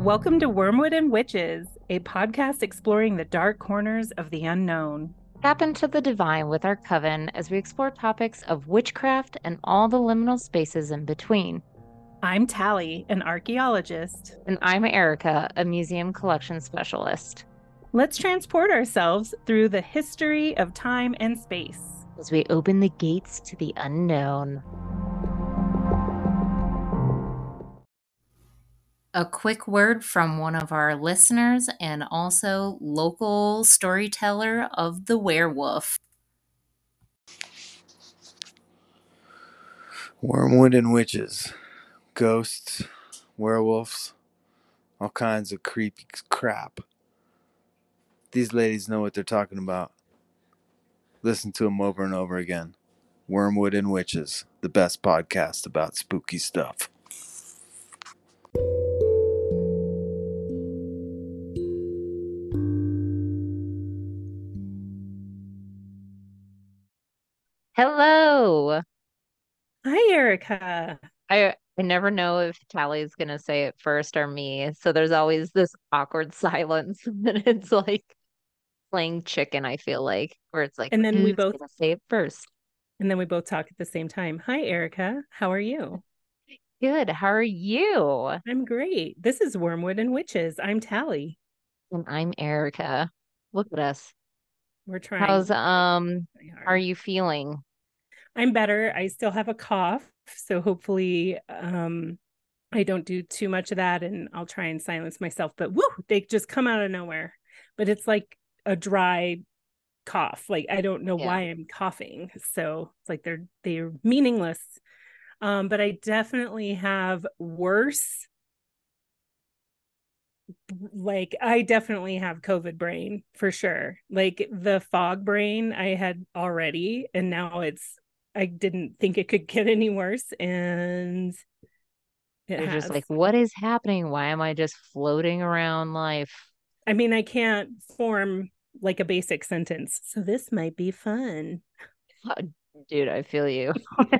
Welcome to Wormwood and Witches, a podcast exploring the dark corners of the unknown. Tap into the divine with our coven as we explore topics of witchcraft and all the liminal spaces in between. I'm Tally, an archaeologist. And I'm Erica, a museum collection specialist. Let's transport ourselves through the history of time and space as we open the gates to the unknown. A quick word from one of our listeners and also local storyteller of the werewolf. Wormwood and witches, ghosts, werewolves, all kinds of creepy crap. These ladies know what they're talking about. Listen to them over and over again. Wormwood and Witches, the best podcast about spooky stuff. Hello. Hi, Erica. I never know if Tally's going to say it first or me. So there's always this awkward silence. And it's like playing chicken, I feel like, where it's like, And then we who's both going to say it first? and then we both talk at the same time. Hi, Erica. How are you? Good. How are you? I'm great. This is Wormwood and Witches. I'm Tally. And I'm Erica. Look at us. We're How's trying. how are you feeling? I'm better. I still have a cough, so hopefully I don't do too much of that and I'll try and silence myself. But woo, they just come out of nowhere. But it's like a dry cough. Like I don't know Yeah. why I'm coughing. So it's like they're meaningless. But I definitely have worse. Like I definitely have COVID brain for sure. Like the fog brain I had already, and now I didn't think it could get any worse, and it You're just has. like, what is happening? Why am I just floating around life? I mean, I can't form like a basic sentence. So this might be fun. Oh, dude, I feel you.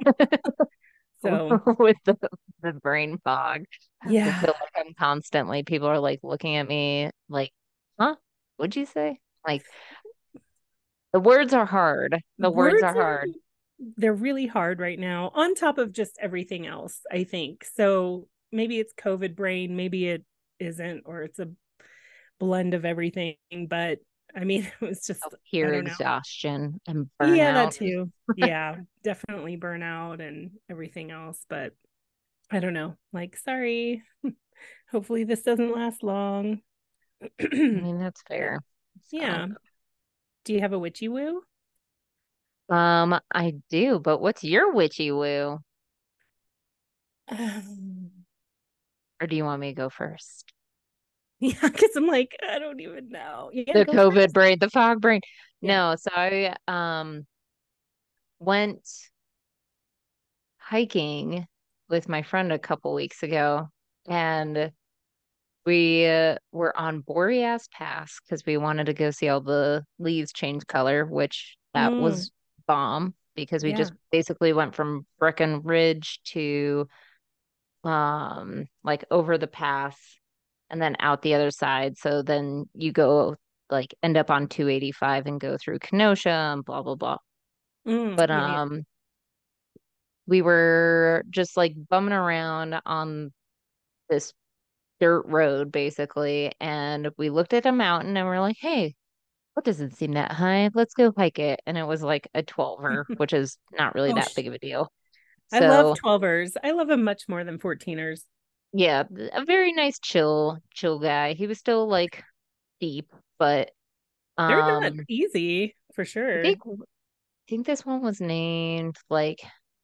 So With the brain fog. I yeah, feel like I'm constantly, people are like looking at me like, huh? What'd you say? Like, the words are hard. The words words are are hard. they're really hard right now, on top of just everything else, I think. So maybe it's COVID brain, maybe it isn't, or it's a blend of everything. But I mean, it was just, I Pure don't know. exhaustion and Yeah, that burnout. too. Yeah, definitely burnout and everything else. But I don't know. Like, sorry. Hopefully this doesn't last long. I mean, that's fair. So, Yeah. Do you have a witchy woo? I do, but what's your witchy woo? Um, Or do you want me to go first? yeah, because I'm like, I don't even know. Yeah, The go COVID first. brain, the fog brain. Yeah. No, so I went hiking with my friend a couple weeks ago, and we were on Boreas Pass because we wanted to go see all the leaves change color, which that Mm, was bomb because we yeah. just basically went from Breckenridge to like over the pass and then out the other side. So then you go like end up on 285 and go through Kenosha and blah blah blah. But Yeah, yeah. we were just like bumming around on this dirt road basically, and we looked at a mountain and we're like, hey, what doesn't seem that high? Let's go hike it. And it was like a 12er, which is not really Oh, that big of a deal. I love So 12ers. I love them much more than 14ers. yeah, a very nice chill guy. He was still like deep, but They're not um easy for I sure. think this one was named like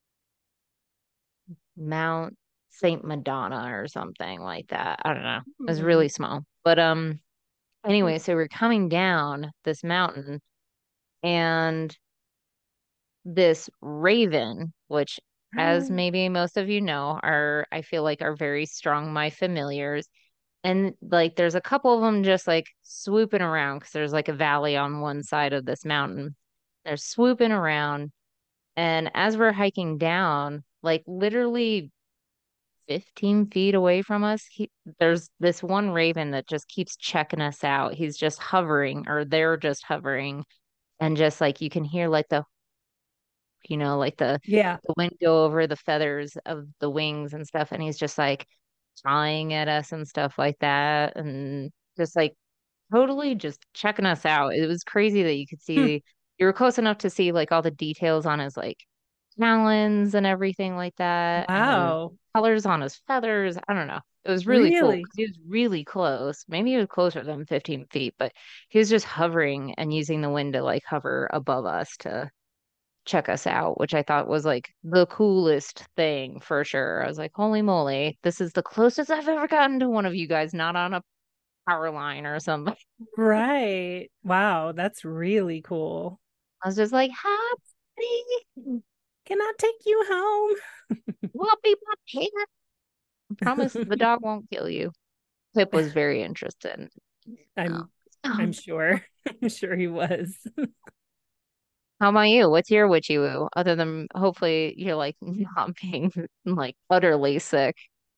Mount Saint Madonna or something like that. I don't know. It was Hmm. really small. But anyway, so we're coming down this mountain, and this raven, which as maybe most of you know, are I feel like are very strong my familiars. And like there's a couple of them just like swooping around because there's like a valley on one side of this mountain. They're swooping around. And as we're hiking down, like literally 15 feet away from us. There's this one raven that just keeps checking us out. He's just hovering, or they're just hovering, and just like you can hear like like Yeah. the wind go over the feathers of the wings and stuff, and he's just like flying at us and stuff like that, and just like totally just checking us out. It was crazy that you could Hmm. see, you were close enough to see like all the details on his like talons and everything like that, and Wow. colors on his feathers. I don't know. It was really cool Really? because he was really close. Maybe he was closer than 15 feet, but he was just hovering and using the wind to like hover above us to check us out, which I thought was like the coolest thing for sure. I was like, holy moly, this is the closest I've ever gotten to one of you guys, not on a power line or something. Right. Wow, that's really cool. I was just like, hi, buddy. Can I take you home? We'll be my pet. I promise the dog won't kill you. Pip was very interested. I'm Oh. I'm sure. I'm sure he was. How about you? What's your witchy woo? Other than hopefully you're like not being like utterly sick.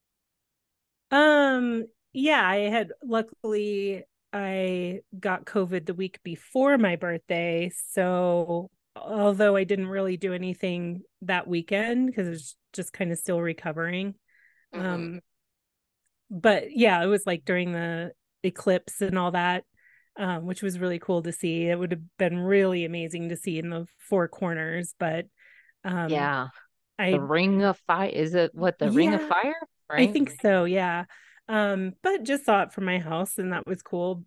Yeah, I got COVID the week before my birthday. So although I didn't really do anything that weekend because I was just kind of still recovering. Hmm. Um, but yeah, it was like during the eclipse and all that, which was really cool to see. It would have been really amazing to see in the four corners, but um Yeah. The I Ring of Fire. Is it what the Ring of yeah, Fire? I Right? think so, yeah. But just saw it from my house and that was cool.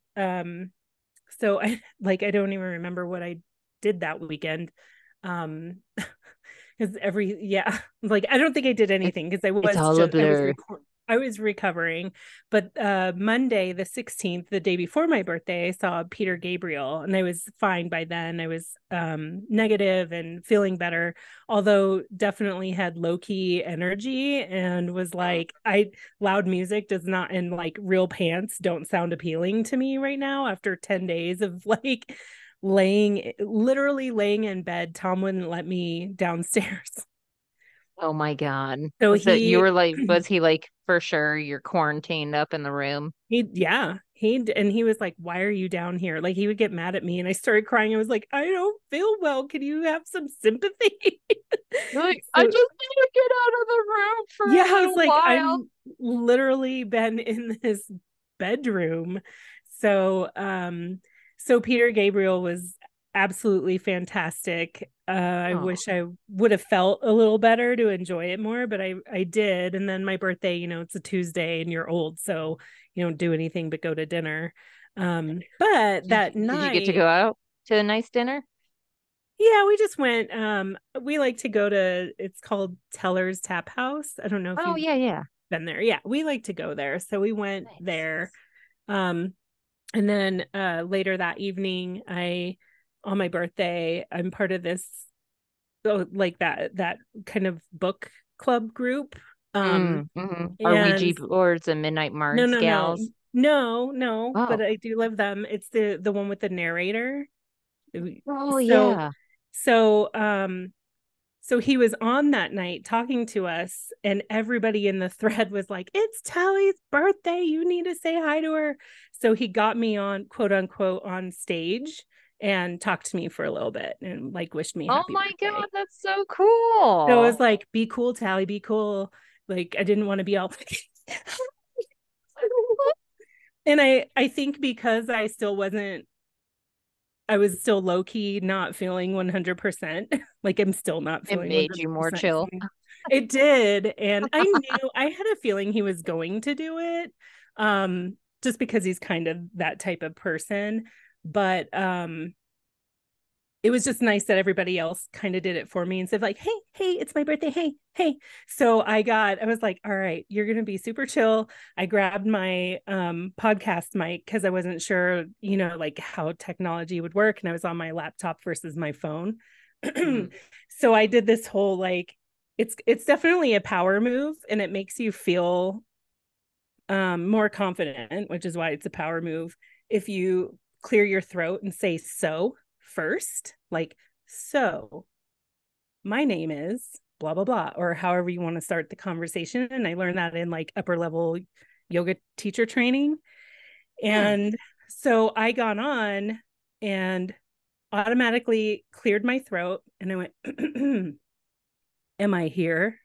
So I don't even remember what I did that weekend. Um because like I don't think I did It's anything because it's all a blur. I was recovering. But Monday the 16th, the day before my birthday, I saw Peter Gabriel and I was fine by then. I was negative and feeling better, although definitely had low-key energy and was Mm. like I loud music does not, and like real pants don't sound appealing to me right now after 10 days of like literally laying in bed. Tom wouldn't let me downstairs. Oh my God. So Was it you he were like, was he like for sure you're quarantined up in the room? and he was like, why are you down here? Like he would get mad at me and I started crying. I was like, I don't feel well. Can you have some sympathy? You're like, I So just need to get out of the room for yeah, a I was little like, while. I'm literally been in this bedroom. So so Peter Gabriel was absolutely fantastic. I Oh, wish I would have felt a little better to enjoy it more, but I did. And then my birthday, it's a Tuesday and you're old, so you don't do anything but go to dinner. But that did you get to night, go out to a nice dinner? yeah, we just went. We like to go to, it's called Teller's Tap House. I don't know if Oh you've yeah, yeah. been there. Yeah, we like to go there. So we went Nice. there. Um, and then later that evening, on my birthday, I'm part of this, like that kind of book club group. Are And Ouija boards and Midnight no, Mards no, no, gals? no, but Oh, I do love them. It's the one with the narrator. oh So yeah. so so he was on that night talking to us, and everybody in the thread was like, it's Tally's birthday. You need to say hi to her. So he got me on, quote unquote, on stage and talked to me for a little bit and like wished me Oh happy my birthday. God, that's so So it cool. was like, be cool, Tally, be cool. Like I didn't want to be all and I think because I was still low key not feeling 100%. Like I'm still not It feeling made you more 100%. chill. It did. And I had a feeling he was going to do it. Just because he's kind of that type of person. But it was just nice that everybody else kind of did it for me and said like, hey, it's my birthday, hey. So I was like, all right, you're gonna be super chill. I grabbed my podcast mic because I wasn't sure, like how technology would work, and I was on my laptop versus my phone. Mhm. So I did this whole like, it's definitely a power move and it makes you feel more confident, which is why it's a power move. If you clear your throat and say so first, like, so my name is blah, blah, blah, or however you want to start the conversation. And I learned that in like upper level yoga teacher training. And so I got on and automatically cleared my throat. And I went, am I here?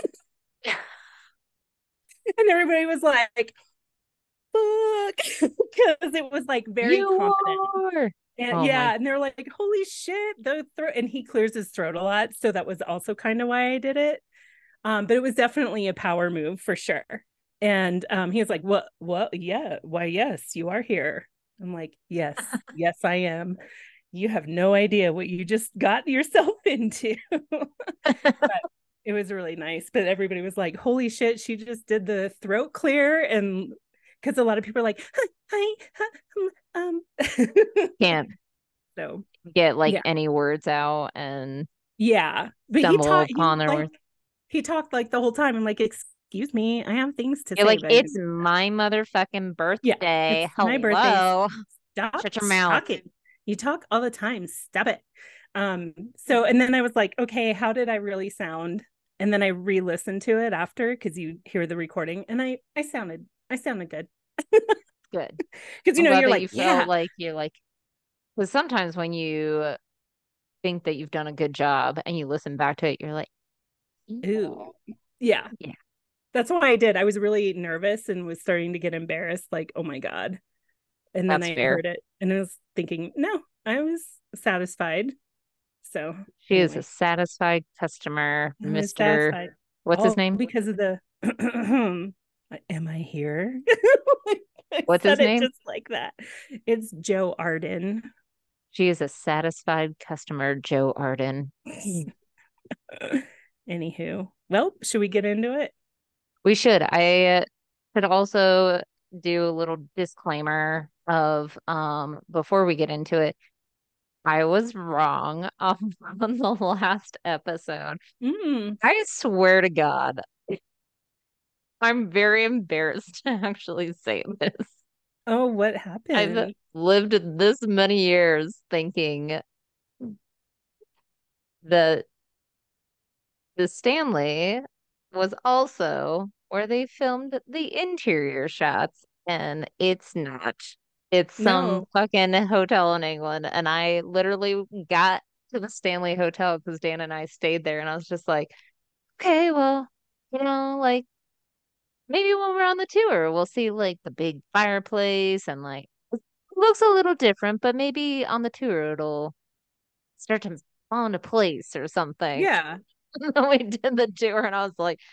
And everybody was like, fuck, because it was like very confident. And and they're like, holy shit, the throat. And he clears his throat a lot. So that was also kind of why I did it. But it was definitely a power move for sure. And he was like, what? Yeah, why, yes, you are here. I'm like, yes, yes, I am. You have no idea what you just got yourself into. But it was really nice. But everybody was like, holy shit, she just did the throat clear. And because a lot of people are like, hi, can't so get like any words out and but he talked like the whole time. I'm like, excuse me, I have things to say. Like, it's my motherfucking birthday. It's my birthday. Stop shut your mouth. talking. You talk all the time. Stop it. So, and then I was like, okay, how did I really sound? And then I re-listened to it after, because you hear the recording, and I sounded good. Good. Because you're like, you felt like you're like, because sometimes when you think that you've done a good job and you listen back to it, you're like, ooh, yeah. That's what I did. I was really nervous and was starting to get embarrassed, like, oh my God. And then I heard it and I was thinking, no, I was satisfied. So she is a satisfied customer, Mr. Satisfied. What's his name? Because of the am I here? What's his name? Just like that. It's Joe Arden. She is a satisfied customer, Joe Arden. Anywho, well, should we get into it? We should. I could also do a little disclaimer of before we get into it. I was wrong on the last episode. I swear to God, I'm very embarrassed to actually say this. Oh, what happened? I've lived this many years thinking that the Stanley was also where they filmed the interior shots, and it's not. It's some fucking hotel in England, and I literally got to the Stanley Hotel because Dan and I stayed there, and I was just like, okay, well, like maybe when we're on the tour, we'll see like the big fireplace and like it looks a little different, but maybe on the tour it'll start to fall into place or something. Yeah. And then we did the tour, and I was like,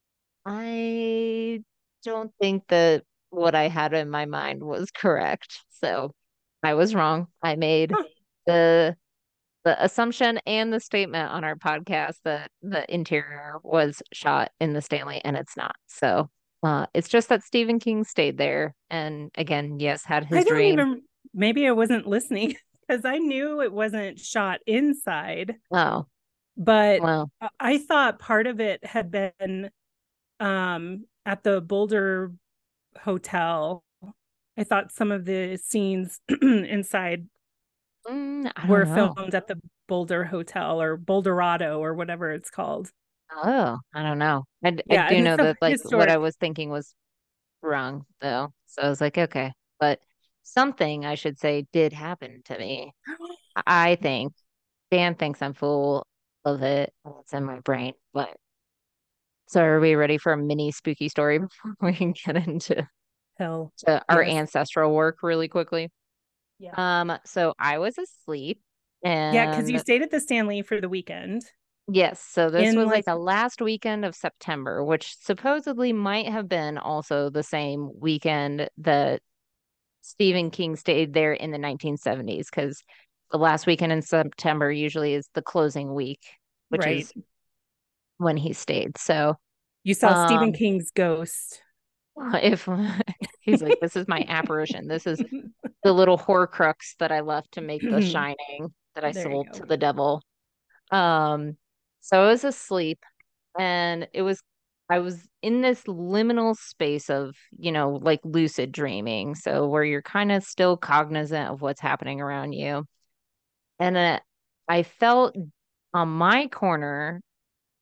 I don't think that what I had in my mind was correct. So I was wrong. I made the assumption and the statement on our podcast that the interior was shot in the Stanley, and it's not. So it's just that Stephen King stayed there, and again, yes, had his dream. Maybe I wasn't listening because I knew it wasn't shot inside. Oh, but I thought part of it had been at the Boulder Hotel. I thought some of the scenes inside were filmed at the Boulder Hotel or Boulderado or whatever it's called. Oh, I don't know. I do know that like what I was thinking was wrong though. So I was like, okay, but something I should say did happen to me. I think Dan thinks I'm full of it. It's in my brain, but so are we ready for a mini spooky story before we can get into our ancestral work really quickly? Yeah. So I was asleep and because you stayed at the Stanley for the weekend. Yes, so this was like the last weekend of September, which supposedly might have been also the same weekend that Stephen King stayed there in the 1970s, because the last weekend in September usually is the closing week, which is when he stayed. So you saw Stephen King's ghost. If he's like, this is my apparition. This is the little Horcrux that I left to make The Shining that I sold to the devil. So I was asleep, and I was in this liminal space of, like lucid dreaming. So where you're kind of still cognizant of what's happening around you. And I felt on my corner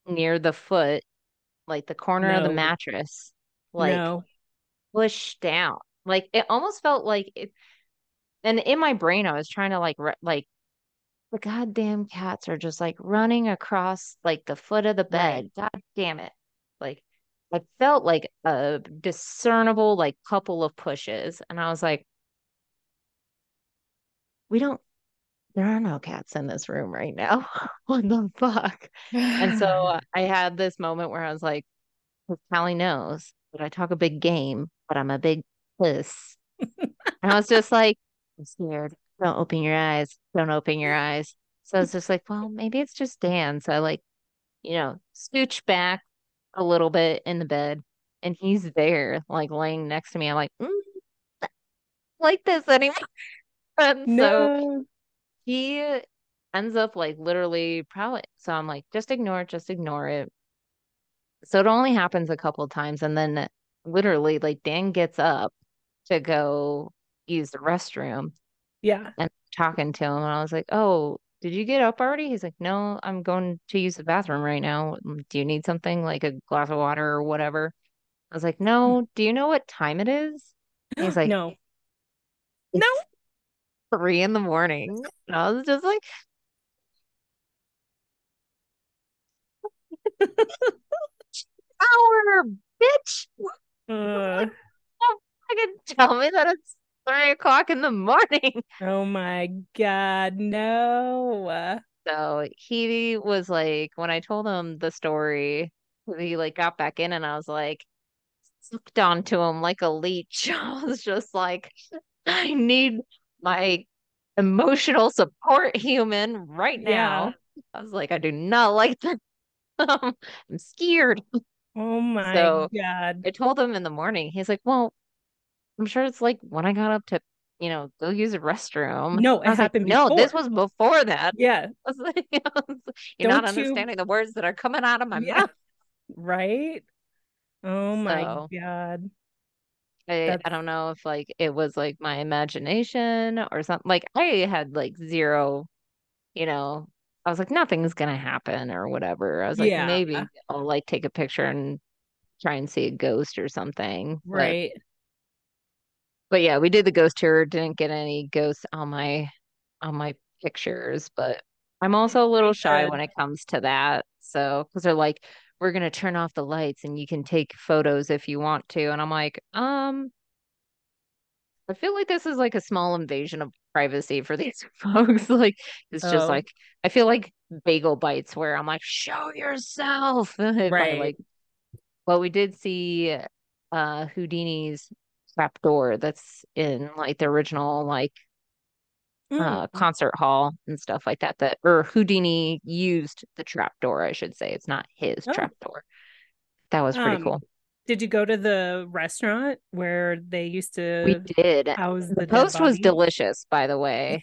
near the foot, like the corner of the No, mattress, like no. pushed down. Like it almost felt like it. And in my brain, I was trying to like the goddamn cats are just like running across like the foot of the Right. bed. God damn it. Like I felt like a discernible like couple of pushes. And I was like, we don't, there are no cats in this room right now. What the fuck? And so I had this moment where I was like, "Well, Callie knows that I talk a big game, but I'm a big puss." And I was just like, I'm scared. Don't open your eyes. Don't open your eyes. So I was just like, well, maybe it's just Dan. So I like, scooch back a little bit in the bed and he's there, like laying next to me. I'm like, like this anymore. And so No. he ends up like literally probably, so I'm like, just ignore it. So it only happens a couple of times. And then literally, like, Dan gets up to go use the restroom Yeah. and talking to him. And I was like, oh, did you get up already? He's like, no, I'm going to use the bathroom right now. Do you need something like a glass of water or whatever? I was like, no, do you know what time it is? He's like, No. No. it's 3 in the morning. And I was just like, hour, bitch. Uh, Don't fucking tell me that it's 3 o'clock in the morning. oh my God. No. So he was like, when I told him the story, he like got back in and I was like, sucked onto him like a leech. I was just like, I need my emotional support human right Yeah. now. I was like, I do not like that. I'm scared. Oh my So God. I told him in the morning, he's like, well, I'm sure it's like when I got up to, go use a restroom. No, I it was like, happened no, this before. was before that. Yeah. I was like, you're not Don't you? understanding the words that are coming out of my Yeah. mouth. Right. Oh my So God. I That's, don't know if like it was like my imagination or something. Like I had like zero, you know, I was like, nothing's gonna happen or whatever. I was like, yeah. maybe I'll like take a picture and try and see a ghost or something. Right. But yeah, we did the ghost tour, didn't get any ghosts on my pictures, but I'm also a little Very shy when good. it comes to that. So, because they're like, we're gonna turn off the lights and you can take photos if you want to. And I'm like, I feel like this is like a small invasion of privacy for these folks. Like, it's just Oh, like I feel like bagel bites where I'm like, show yourself. If I right. like, well, we did see Houdini's trapdoor that's in like the original like Mm. concert hall and stuff like that. That or Houdini used the trapdoor, I should say. It's not his Oh, trapdoor. That was pretty um, cool. did you go to the restaurant where they used We to did. house The the dead post was bodies? delicious, by the way.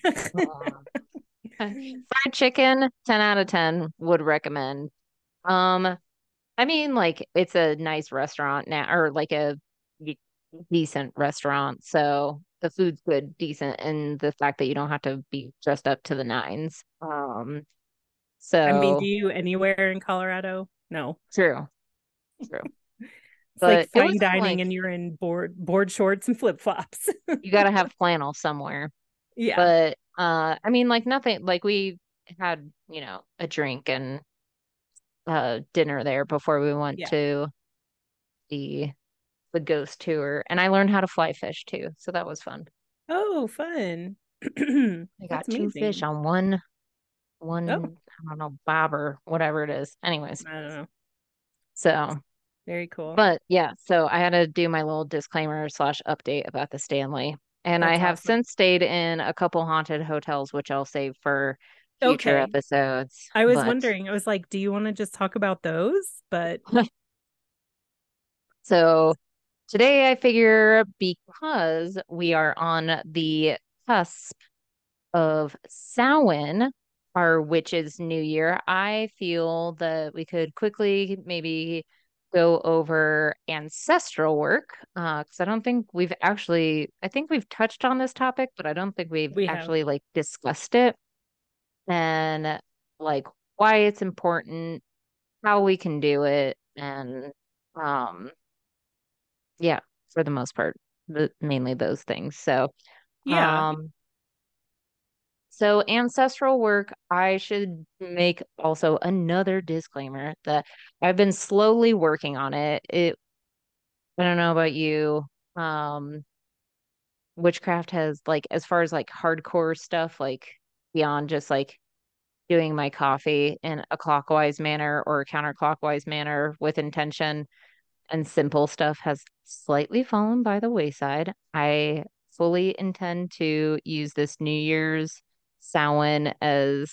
Fried chicken, 10 out of 10 would recommend. Um, I mean, like it's a nice restaurant now, or like a y- decent restaurant. So the food's good, decent, and the fact that you don't have to be dressed up to the nines. I mean, do So you anywhere in Colorado? No. true, true. It's like But it fine wasn't dining like and you're in board shorts and flip-flops. you got to have flannel somewhere. Yeah. But I mean, like nothing. Like we had, a drink and dinner there before we went Yeah. to the the ghost tour, and I learned how to fly fish too, so that was fun. Oh, fun. I That's got two fish amazing. on one Oh, one I don't know bobber, whatever it is. Anyways, I don't know. so Very cool. but yeah, so I had to do my little disclaimer slash update about the Stanley, and I That's have awesome. since stayed in a couple haunted hotels, which I'll save for future Okay. episodes. I was But wondering, I was like, do you want to just talk about those? But so today I figure because we are on the cusp of Samhain, our witches' new year, I feel that we could quickly maybe go over ancestral work. Because I don't think we've actually, I think we've touched on this topic, but I don't think we've we have. actually like discussed it and like why it's important how we can do it, and um yeah, for the most part, mainly those things. Yeah. Um, so ancestral work, I should make also another disclaimer that I've been slowly working on it. I don't know about you. Um, Witchcraft has like, as far as like hardcore stuff, like beyond just like doing my coffee in a clockwise manner or a counterclockwise manner with intention, and simple stuff has slightly fallen by the wayside. I fully intend to use this New Year's Samhain as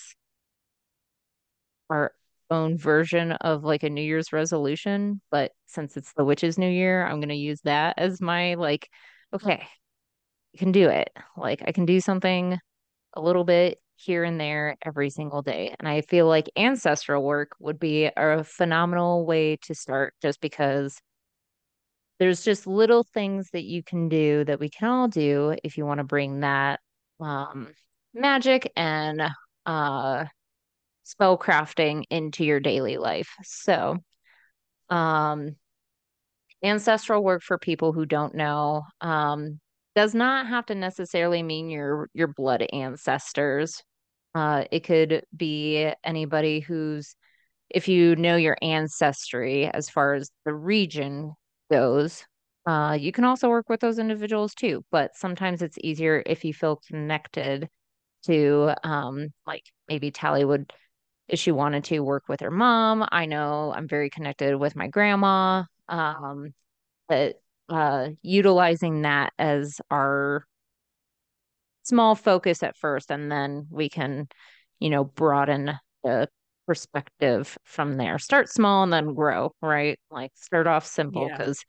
our own version of like a New Year's resolution. But since it's the witch's New Year, I'm going to use that as my like, okay, I can do it. Like I can do something a little bit here and there every single day. And I feel like ancestral work would be a phenomenal way to start just because there's just little things that you can do that we can all do if you want to bring that um, magic and uh, spell crafting into your daily life. So, um, ancestral work for people who don't know does not have to necessarily mean your blood ancestors. It could be anybody who's, if you know your ancestry as far as the region goes, you can also work with those individuals too. But sometimes it's easier if you feel connected to, like maybe Tally would, if she wanted to work with her mom. I know I'm very connected with my grandma. But utilizing that as our small focus at first, and then we can, broaden the perspective from there. Start small and then grow, right? Like start off simple Yeah. because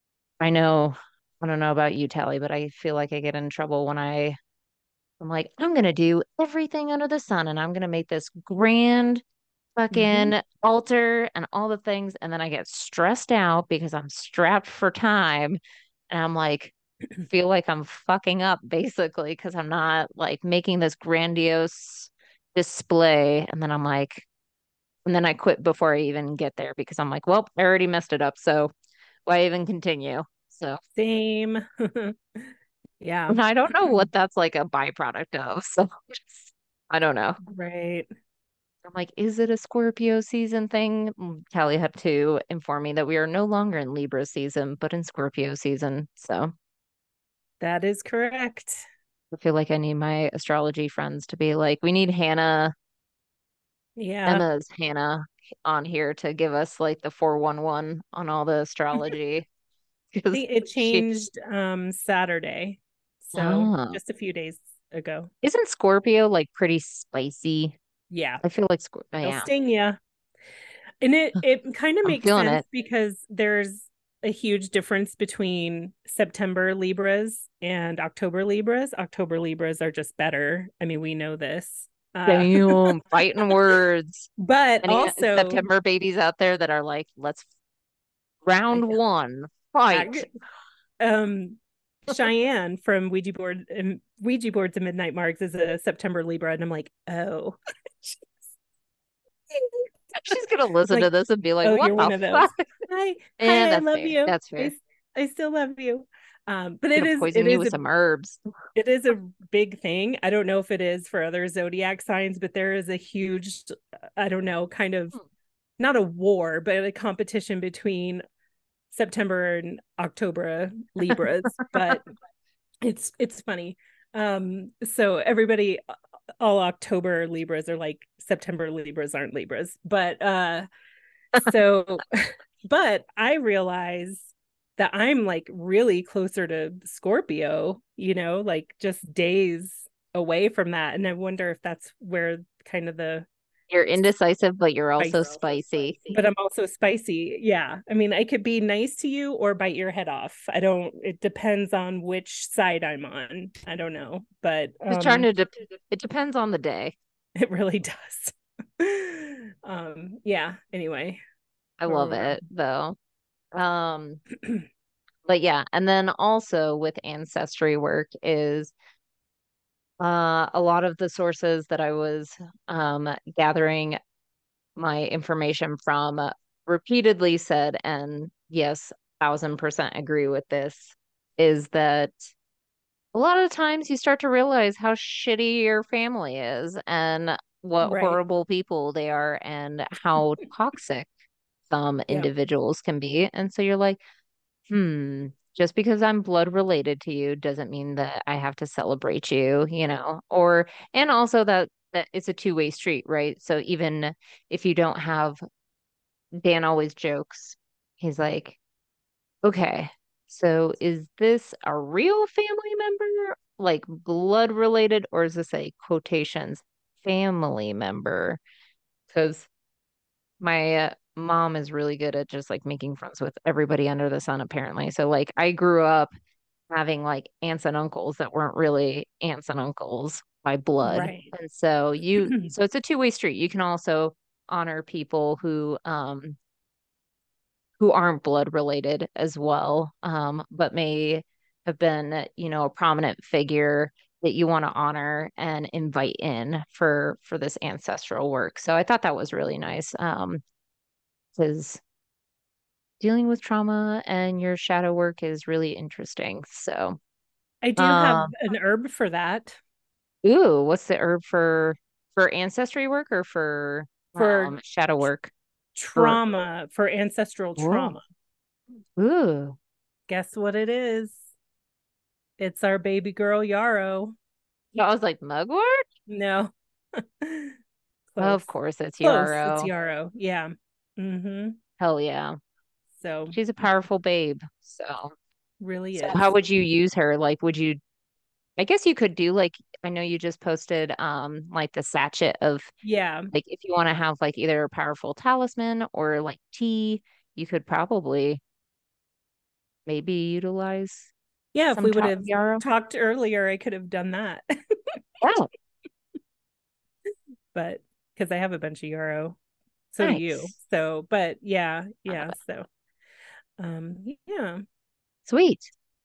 I don't know about you, Tally, but I feel like I get in trouble when I'm like, I'm gonna do everything under the sun and I'm gonna make this grand Hmm. fucking altar and all the things, and then I get stressed out because I'm strapped for time, and I'm like, feel like I'm fucking up basically because I'm not like making this grandiose display. And then I'm like, and then I quit before I even get there because I'm like, well, I already messed it up. So why even continue? So Same. Yeah. and I don't know what that's like a byproduct of. So I don't know. Right. I'm like, is it a Scorpio season thing? Callie had to inform me that we are no longer in Libra season, but in Scorpio season. So That is correct. I feel like I need my astrology friends to be like, we need Yeah. Emma's Hannah on here to give us like the 411 on all the astrology because It she, changed Saturday. So oh, just a few days ago. isn't Scorpio like pretty spicy? Yeah. I feel like Scorpio, They'll yeah, sting you. And it kind of I'm makes feeling sense it. because there's a huge difference between September Libras and October Libras. October Libras are just better. I mean, we know this. Damn, fighting words. But Any also, September babies out there that are like, let's round I, one, fight. um, Cheyenne from Ouija boards and Midnight Marks is a September Libra, and I'm like, oh, She's gonna listen to like, this and be like, oh, what you're one the of those. fuck? Hi, And hi, I that's love fair. you. That's fair. I still love you. But Gonna it poison you is with some herbs. it is a big thing. I don't know if it is for other zodiac signs, but there is a huge, I don't know, kind of not a war, but a competition between September and October Libras. But it's funny. So everybody, all October Libras are like September Libras aren't Libras, but so but I realize that I'm like really closer to Scorpio, like just days away from that. And I wonder if that's where kind of the You're indecisive, but you're also spice, spicy. but I'm also spicy. Yeah. I mean, I could be nice to you or bite your head off. It depends on which side I'm on. I don't know, but Just trying to, it depends on the day. it really does. Yeah, anyway, I where love we're at. it though. Um, but yeah, and then also with ancestry work is a lot of the sources that I was gathering my information from repeatedly said, and yes, 1000% agree with this, is that a lot of times you start to realize how shitty your family is and what Right. horrible people they are and how toxic some Yeah. individuals can be. And so you're like, hmm, just because I'm blood related to you doesn't mean that I have to celebrate you, or, and also that it's a two-way street, right? So even if you don't have, Dan always jokes, he's like, okay, so is this a real family member, like blood related, or is this a quotations family member? Because my mom is really good at just like making friends with everybody under the sun, apparently. So like I grew up having like aunts and uncles that weren't really aunts and uncles by blood. Right. And so it's a two-way street. You can also honor people who aren't blood related as well, but may have been, a prominent figure that you want to honor and invite in for this ancestral work. So I thought that was really nice. Because dealing with trauma and your shadow work is really interesting. So, I do have um, an herb for that, ooh, what's the herb for ancestry work or for for shadow work? For trauma, for ancestral Ooh, trauma. ooh. Guess what it is? It's our baby girl Yarrow. I was like, mugwort? No. Of Close. course, it's Close. It's Yarrow. Yarrow. Yeah. Mm-hmm. Hell yeah. So She's a powerful babe. really So how is. would you use her? Like, I guess you could do like, I know you just posted like the sachet of Yeah. like if you want to have like either a powerful talisman or like tea, you could probably maybe utilize Yeah, if some we would top have yarrow. talked earlier, I could have done that. Oh, But because I have a bunch of Yarrow. So do you. nice. So, but yeah, I love yeah. it. So yeah. Sweet.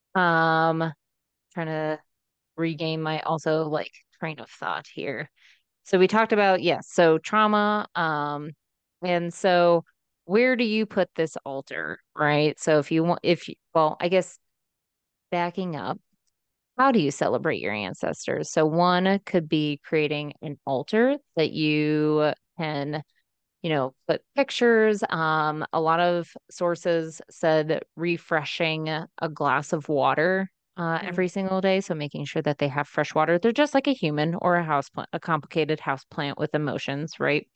Trying to regain my also like train of thought here. So we talked about, yes, so trauma. And so where do you put this altar, right? So if you want, well, I guess backing up, how do you celebrate your ancestors? So one could be creating an altar that you can, put pictures. A lot of sources said refreshing a glass of water Mm, every single day. So making sure that they have fresh water. They're just like a human or a house plant, a complicated house plant with emotions, right?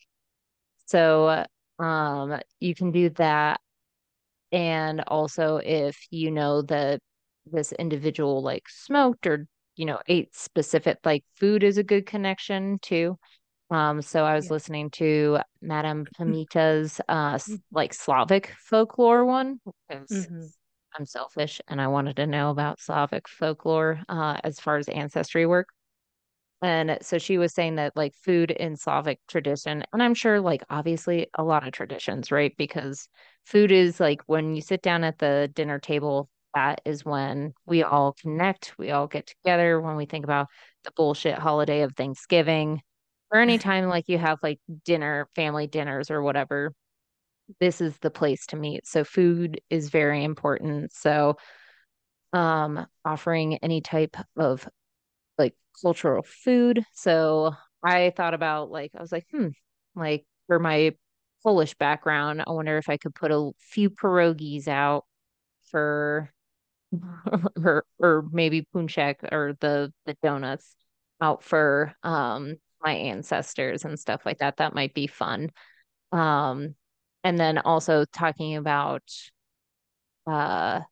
So you can do that. And also if you know that this individual like smoked or, ate specific like food is a good connection too. So I was yeah. listening to Madame Pamita's like Slavic folklore one because Mm-hmm. I'm selfish and I wanted to know about Slavic folklore as far as ancestry work. And so she was saying that like food in Slavic tradition, and I'm sure like obviously a lot of traditions, right? Because food is like when you sit down at the dinner table, that is when we all connect, we all get together when we think about the bullshit holiday of Thanksgiving or anytime like you have like dinner, family dinners or whatever, this is the place to meet. So food is very important. So offering any type of like cultural food. So I thought about like, I was like, like for my Polish background, I wonder if I could put a few pierogies out for or maybe punchek or the donuts out for my ancestors and stuff like that. That might be fun. Um and then also talking about uh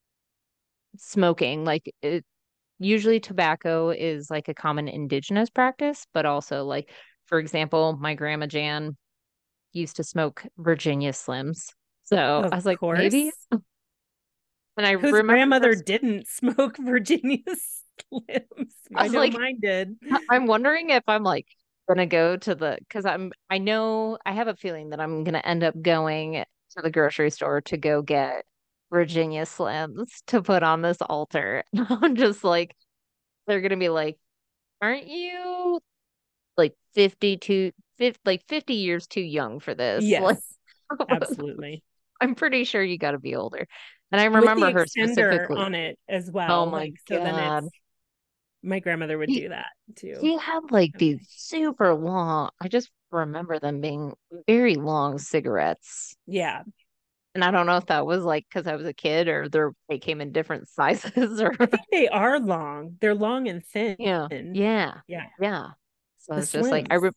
smoking, like usually tobacco is like a common indigenous practice, but also like, for example, my grandma Jan used to smoke Virginia Slims. So I Of was like, maybe. course. And I Whose remember her, grandmother didn't smoke Virginia Slims? I I was know like, mine did. I'm wondering if I'm like gonna go to because I know I have a feeling that I'm gonna end up going to the grocery store to go get Virginia Slims to put on this altar. I'm just they're gonna be like, aren't you like like 50 years too young for this. Like, Yes, absolutely. I'm pretty sure you got to be older. And I With the remember her extender specifically. on it as Oh well. my Like, so then God. it's my grandmother would He, do that too. he had like these super long, I just remember them being very long cigarettes. Yeah, And I don't know if that was like because I was a kid or they came in different sizes or I think they are long. They're long and thin. yeah. Yeah. Yeah, Yeah. So I the was just like slims.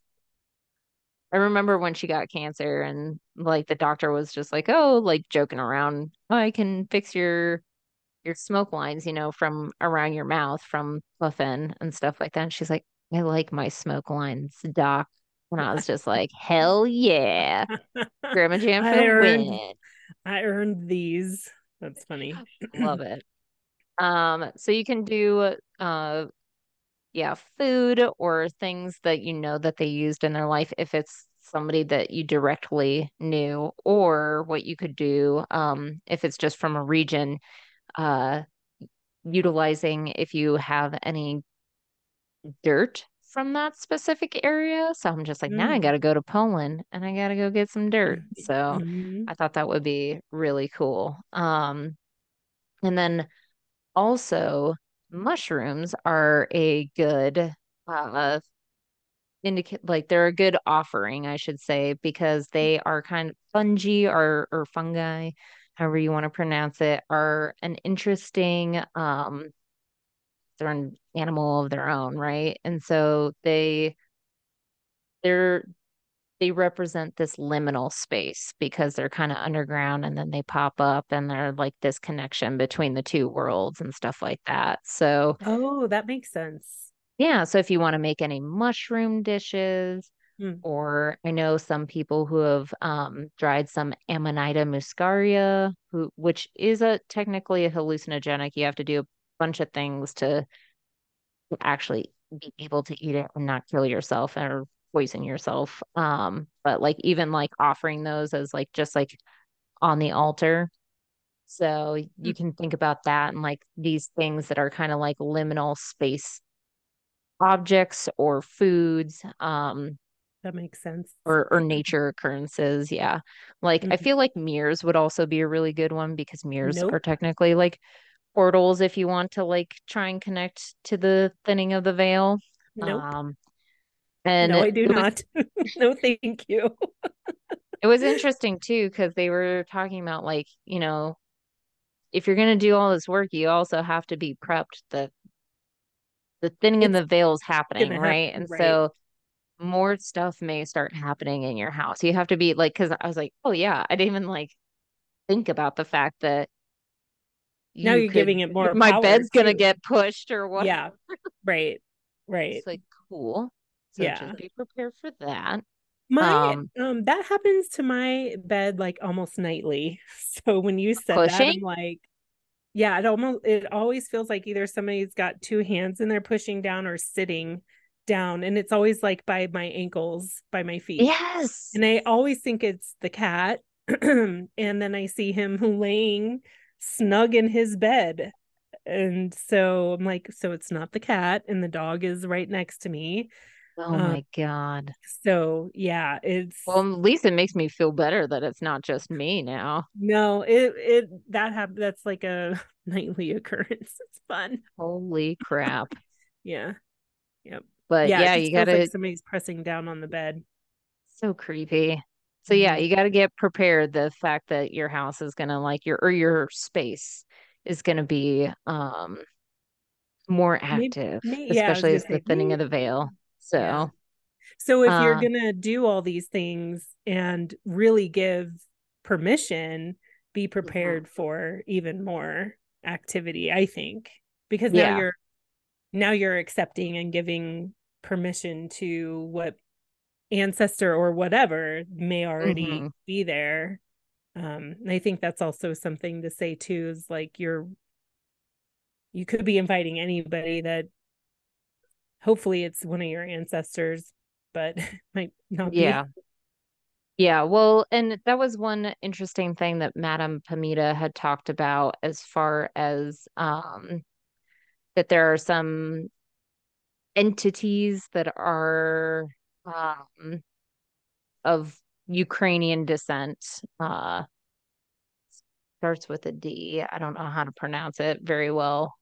I remember when she got cancer and like the doctor was just like, "Oh, like joking around, oh, I can fix your smoke lines, from around your mouth from puffin and stuff like that." And she's like, "I like my smoke lines, doc." And I was just like, "Hell yeah. Grandma Jam for I the earned win." I earned these. That's funny. Love it. So you can do yeah, food or things that you know that they used in their life if it's somebody that you directly knew, or what you could do if it's just from a region, uh utilizing if you have any dirt from that specific area. So I'm just like, now I got Mm. to go to Poland and I got to go get some dirt. So Mhm. I thought that would be really cool. And then also mushrooms are a good indicate like they're a good offering, I should say, because they are kind of fungi or fungi, however you want to pronounce it, are an interesting they're an animal of their own, right? And so they're they represent this liminal space because they're kind of underground and then they pop up and they're like this connection between the two worlds and stuff like that. So, Oh, that makes sense. yeah, so if you want to make any mushroom dishes, Mm. or I know some people who have dried some Amanita muscaria, which is a technically a hallucinogenic. You have to do a bunch of things to actually be able to eat it and not kill yourself or poison yourself. But like even like offering those as like just like on the altar. So you Mm. can think about that and like these things that are kind of like liminal space objects or foods, That makes sense. or nature occurrences. Yeah. Like I Mhm. feel like mirrors would also be a really good one because mirrors are Nope. technically like portals if you want to like try and connect to the thinning of the veil. Nope. Um, and No, it I do was not. No, thank you. it was interesting too because they were talking about like, if you're going to do all this work, you also have to be prepped that the thinning of It's the veil is happening, gonna right? happen, And right? so more stuff may start happening in your house. You have to be like, because I was like, oh yeah, I didn't even like think about the fact that Now you you're could, giving it more my power bed's gonna too. get pushed or what. Yeah. Right. Right. It's like cool. So Yeah. just be prepared for that. My Um, that happens to my bed like almost nightly. So when you said that, I'm pushing. like, yeah, it always feels like either somebody's got two hands and they're pushing down or sitting down. And it's always like by my ankles, by my feet. Yes. And I always think it's the cat. And then I see him laying snug in his bed. And so I'm like, so it's not the cat, and the dog is right next to me. Oh Um, my God. so yeah, Well, it's at least it makes me feel better that it's not just me now. no, that's like a nightly occurrence. It's fun. Holy crap. Yeah. Yep. But Yeah, it yeah, you just feels like gotta, somebody's pressing down on the bed. so creepy. So yeah, Mhm. you gotta get prepared. The fact that your house is gonna like your space is gonna be more active, Yeah, I was especially gonna as the say thinning of maybe. the veil. Yeah. So So if you're uh gonna do all these things and really give permission, be mhm. prepared for even more activity, I think. Because Yeah. now you're accepting and giving permission to what ancestor or whatever may already Hmm. be there. And I think that's also something to say too, is like you could be inviting anybody that hopefully it's one of your ancestors, but might not be. Yeah. Yeah, well, and that was one interesting thing that Madame Pamita had talked about as far as that there are some entities that are um of Ukrainian descent. Starts with a D. I don't know how to pronounce it very well.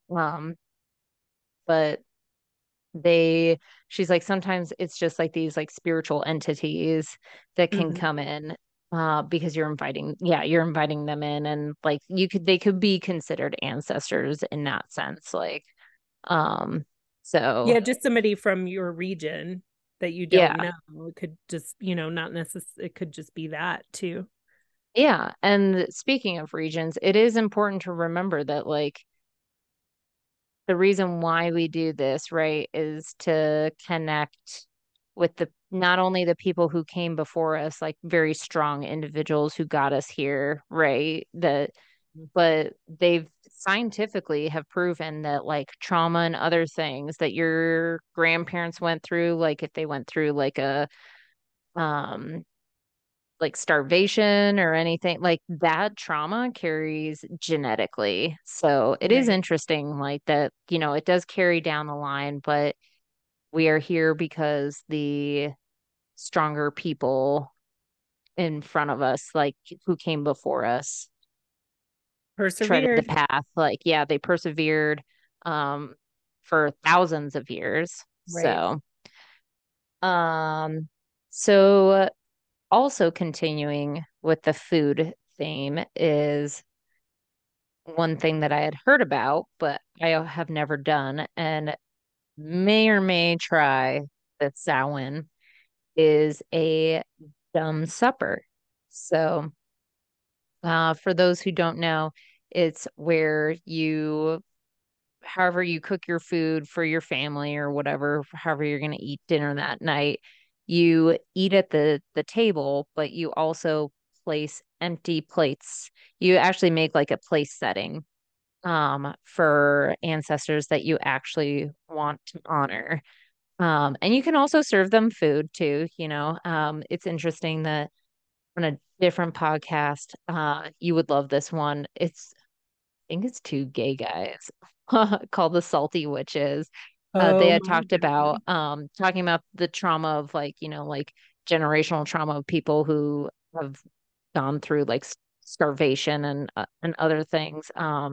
But she's like, sometimes it's just like these like spiritual entities that can Mhm. come in because you're inviting them in, and like they could be considered ancestors in that sense. Like, um, so Yeah, just somebody from your region that you don't yeah, know. It could just, not necessarily, it could just be that too. yeah. And speaking of regions, it is important to remember that like the reason why we do this, right, is to connect with the not only the people who came before us, like very strong individuals who got us here, right? But they've scientifically have proven that like trauma and other things that your grandparents went through, like if they went through um like starvation or anything like that, trauma carries genetically. So it is Right. interesting like that, it does carry down the line, but we are here because the stronger people in front of us, like who came before us, treaded the Persevered. path. Like, yeah, they persevered um for thousands of years. Right. Um so also continuing with the food theme is one thing that I had heard about, but I have never done and may or may try with Samhain is a dumb supper. So, for those who don't know, it's where however you cook your food for your family or whatever, however you're going to eat dinner that night, you eat at the table, but you also place empty plates. You actually make like a place setting for ancestors that you actually want to honor. And you can also serve them food too. It's interesting that on a different podcast, you would love this one. I think it's two gay guys called the Salty Witches. They Oh had my talked about God. talking about the trauma of like generational trauma of people who have gone through like starvation and other things.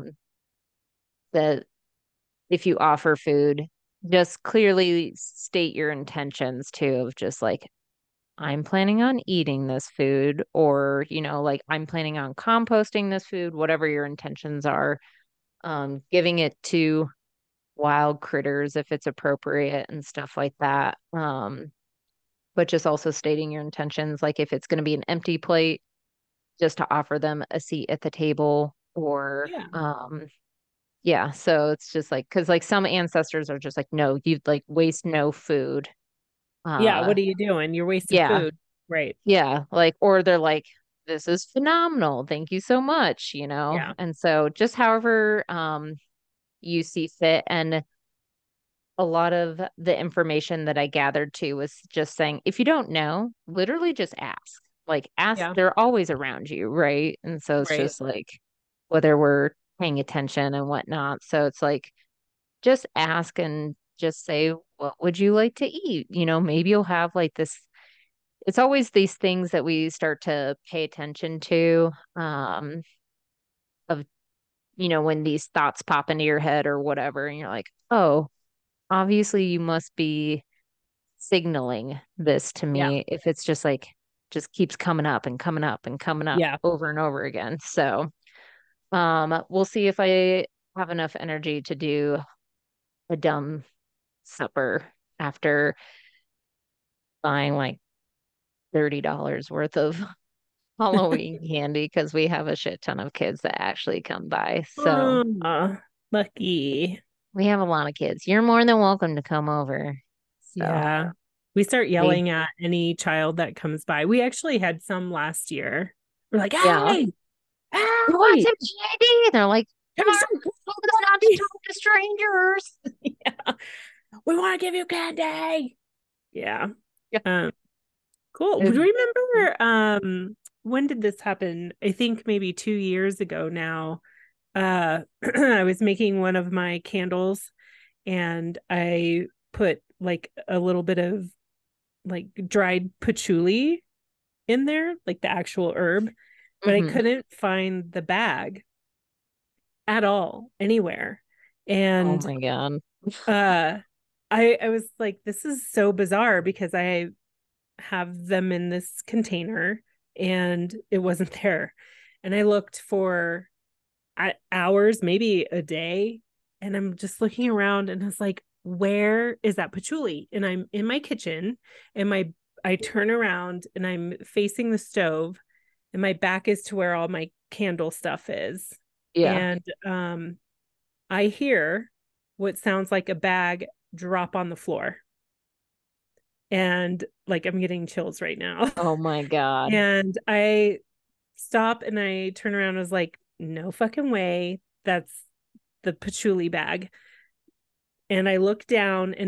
That if you offer food, just clearly state your intentions too of just like I'm planning on eating this food, or like I'm planning on composting this food, whatever your intentions are, giving it to wild critters if it's appropriate and stuff like that. But just also stating your intentions, like if it's going to be an empty plate, just to offer them a seat at the table, or Yeah. yeah. So it's just like, because like some ancestors are just like, no, you'd like waste no food. Yeah. Uh, What are you doing? You're wasting yeah, food. Right. yeah. Like, or they're like, this is phenomenal. Thank you so much. Yeah. And so just however you see fit. And a lot of the information that I gathered too was just saying, if you don't know, literally just ask. Like, ask, Yeah. they're always around you, right? And so it's Right. just like whether we're paying attention and whatnot. So it's like, just ask and just say, what would you like to eat? Maybe you'll have like this. It's always these things that we start to pay attention to, of, when these thoughts pop into your head or whatever. And you're like, oh, obviously you must be signaling this to Yeah. me if it's just like, just keeps coming up and coming up and coming up Yeah. over and over again. So, we'll see if I have enough energy to do a dumb supper after buying like $30 worth of Halloween candy because we have a shit ton of kids that actually come by. So Oh, lucky. we have a lot of kids. You're more than welcome to come over. So Yeah. We start we, yelling at any child that comes by. We actually had some last year. We're like, yeah. hey, You want hey, some candy? They're like, come here's on, some told us not to talk to strangers. yeah. We want to give you candy. Yeah. Yeah. Um, cool. Do It- you remember when did this happen? I think maybe 2 years ago now. I was making one of my candles and I put like a little bit of like dried patchouli in there, like the actual herb, but I Mm-hmm. couldn't find the bag at all anywhere. Oh And my God. uh I was like, this is so bizarre because I have them in this container and it wasn't there. And I looked for hours, maybe a day, and I'm just looking around and I was like, where is that patchouli? And I'm in my kitchen and I turn around and I'm facing the stove and my back is to where all my candle stuff is. Yeah. And I hear what sounds like a bag drop on the floor. And like I'm getting chills right now. Oh my God. And I stop and I turn around and was like, no fucking way. That's the patchouli bag. And I look down and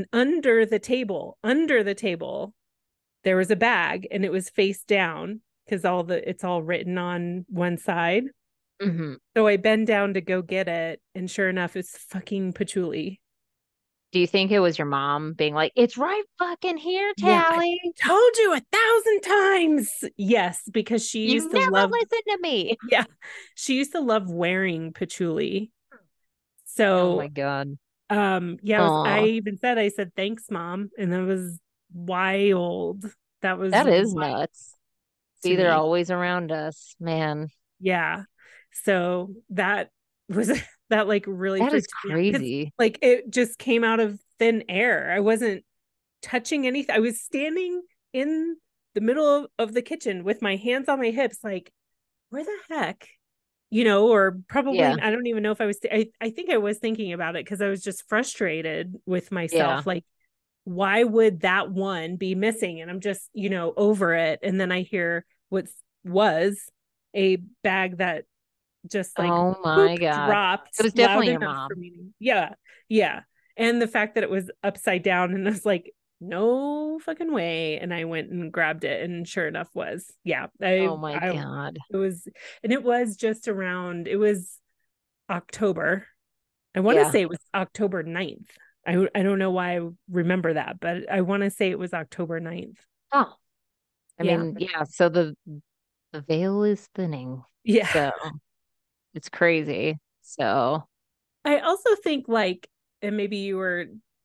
under the table, there was a bag and it was face down because it's all written on one side. Mm-hmm. So I bend down to go get it, and sure enough, it's fucking patchouli. Do you think it was your mom being like, it's right fucking here, Yeah, I Tally? told you 1,000 times. Yes, because she You used to never love, listen to me. yeah, she used to love wearing patchouli. Oh my So, God. yeah, I Oh, even said, I said, thanks, mom. And that was wild. That was that is wild nuts. to See, they're me. always around us, man. Yeah. So that was that like really That is freaked me out because crazy. like it just came out of thin air. I wasn't touching anything. I was standing in the middle of the kitchen with my hands on my hips, like, where the heck? Or probably, Yeah. I don't even know if I think I was thinking about it because I was just frustrated with Yeah. myself. Like, why would that one be missing? And I'm just, over it. And then I hear was a bag that just like Oh boop my God. It dropped was loud definitely your enough for mom. me yeah, yeah. And the fact that it was upside down and I was like, no fucking way. And I went and grabbed it and sure enough was. Yeah. I Oh my I God. it was, and it was just around, it was October. I want to Yeah. say it was October 9th. I don't know why I remember that, but I want to say it was October 9th. Oh, I Yeah. mean, yeah. So the veil is thinning. Yeah. So it's crazy. So, I also think like, and maybe you were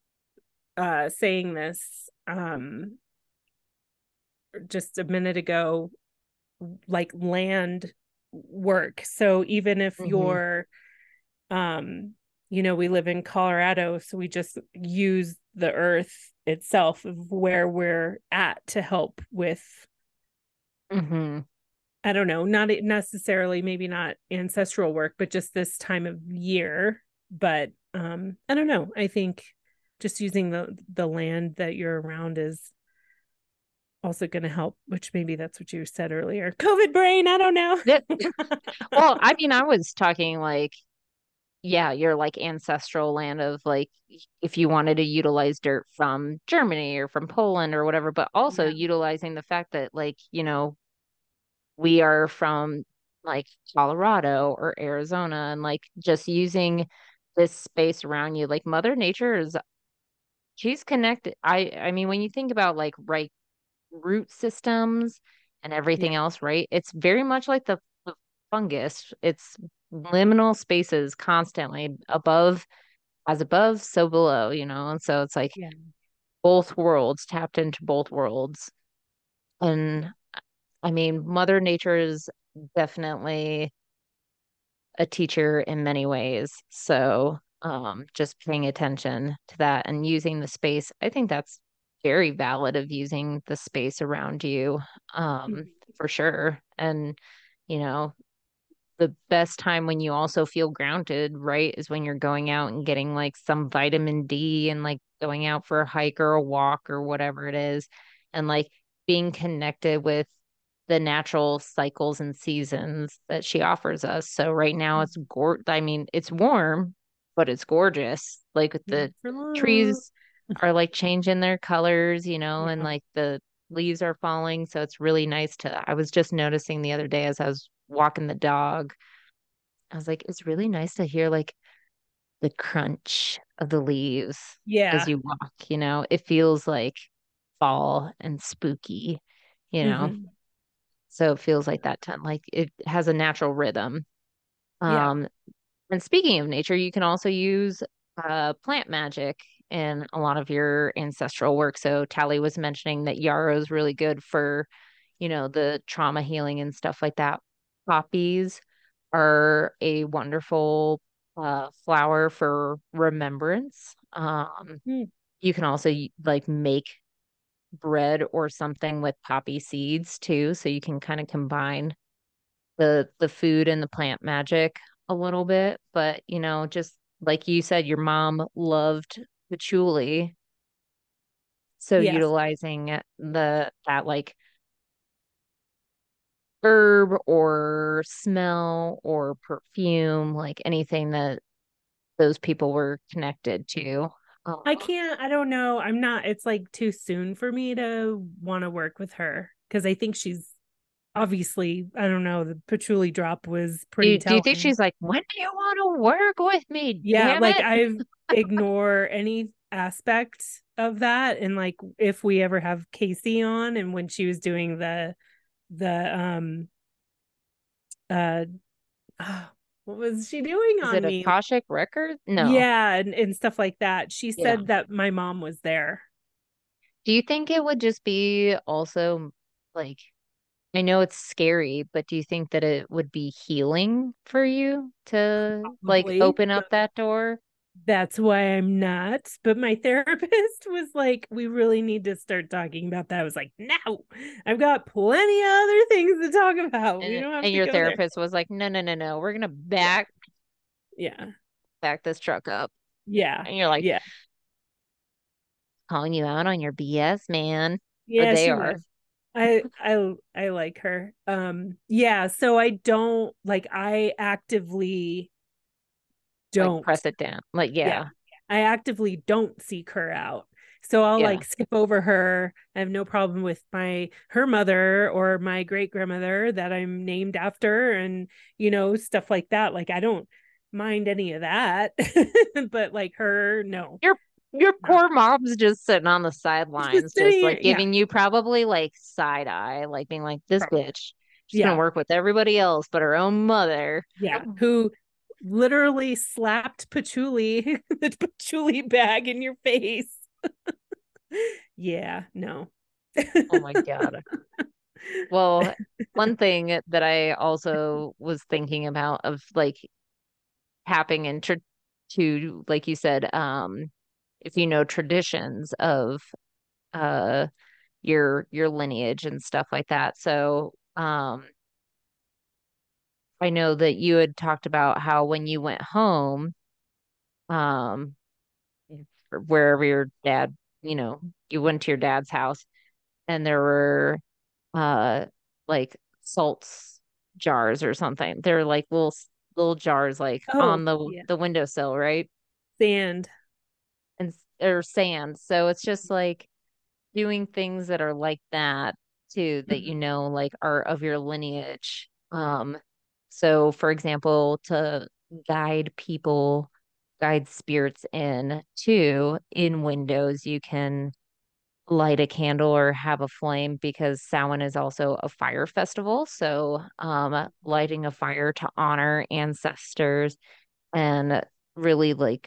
saying this just a minute ago, like land work. So even if mhm. you're we live in Colorado, so we just use the earth itself of where we're at to help with, Mhm. I don't know, not necessarily, maybe not ancestral work, but just this time of year. But I don't know. I think just using the land that you're around is also going to help, which maybe that's what you said earlier. COVID brain, I don't know. That- Well, I mean, I was talking like, yeah, your like ancestral land of like if you wanted to utilize dirt from Germany or from Poland or whatever, but also Yeah. utilizing the fact that like, we are from like Colorado or Arizona and like just using this space around you. Like Mother Nature is she's connected. I mean, when you think about like right root systems and Yeah. everything else, right? It's very much like the fungus. It's liminal spaces constantly above, as above, so below, and so it's like Yeah. both worlds tapped into both worlds. And I mean, Mother Nature is definitely a teacher in many ways. So, just paying attention to that and using the space, I think that's very valid of using the space around you, for sure. And, you know, the best time when you also feel grounded, right, is when you're going out and getting like some vitamin D and like going out for a hike or a walk or whatever it is, and like being connected with the natural cycles and seasons that she offers us. So right now I mean, it's warm, but it's gorgeous. Like Not the for long. trees are like changing their colors, and Yeah. like the leaves are falling. So it's really nice I was just noticing the other day as I was walking the dog, I was like, it's really nice to hear like the crunch of the leaves as Yeah. you walk. It feels like fall and spooky, you know? Hmm. So it feels like that time, like it has a natural rhythm. Yeah. Um, and speaking of nature, you can also use plant magic in a lot of your ancestral work. So Tally was mentioning that yarrow is really good for, the trauma healing and stuff like that. Poppies are a wonderful flower for remembrance. Hmm. You can also like make bread or something with poppy seeds too, so you can kind of combine the food and the plant magic a little bit. But just like you said, your mom loved patchouli, so Yes. utilizing that like herb or smell or perfume, like anything that those people were connected to. I Uh, can't, I don't know. I'm not, it's like too soon for me to want to work with her because I think she's obviously, I don't know, the patchouli drop was pretty do you think telling. she's like, when do you want to work with me? Yeah, Damn like it. I ignore any aspect of that. And like if we ever have Casey on and when she was doing the uh what was she doing Is on it me? Akashic Record? No. Yeah, and stuff like that. She Yeah. said that my mom was there. Do you think it would just be also like, I know it's scary, but do you think that it would be healing for you to like Probably. open up that door? That's why I'm not. But my therapist was like, we really need to start talking about that. I was like, no, I've got plenty of other things to talk about. We And don't have and to your go there. therapist was like, no, no, no, no, we're gonna Yeah. Yeah. back this truck up. Yeah. And you're like, Yeah. calling you out on your BS, man. Or Yeah, they she are. was. I like her. Yeah, so I don't like I actively Like don't. press it down. Like, Yeah. yeah. I actively don't seek her out. So I'll Yeah. like skip over her. I have no problem with her mother or my great grandmother that I'm named after and stuff like that. Like I don't mind any of that. But like her, no. Your your No. poor mom's just sitting on the She's just sidelines, sitting just here. like Yeah. giving you probably like side eye, like being like, this Probably. bitch, she's gonna Yeah. work with everybody else but her own mother. Yeah. Who literally slapped patchouli, the patchouli bag in your face. Yeah, no. Oh my God. Well, one thing that I also was thinking about of like tapping into to, like you said, if you know traditions of uh your lineage and stuff like that. So I know that you had talked about how when you went home, um, or wherever your dad, you know, you went to your dad's house and there were uh like salts jars or something. They're like little jars like Oh, on the yeah. the windowsill, right? Sand. And or sand. So it's just like doing things that are like that too, that Mhm. like are of your lineage. So for example, to guide people, guide spirits in too, in windows, you can light a candle or have a flame because Samhain is also a fire festival. So lighting a fire to honor ancestors and really like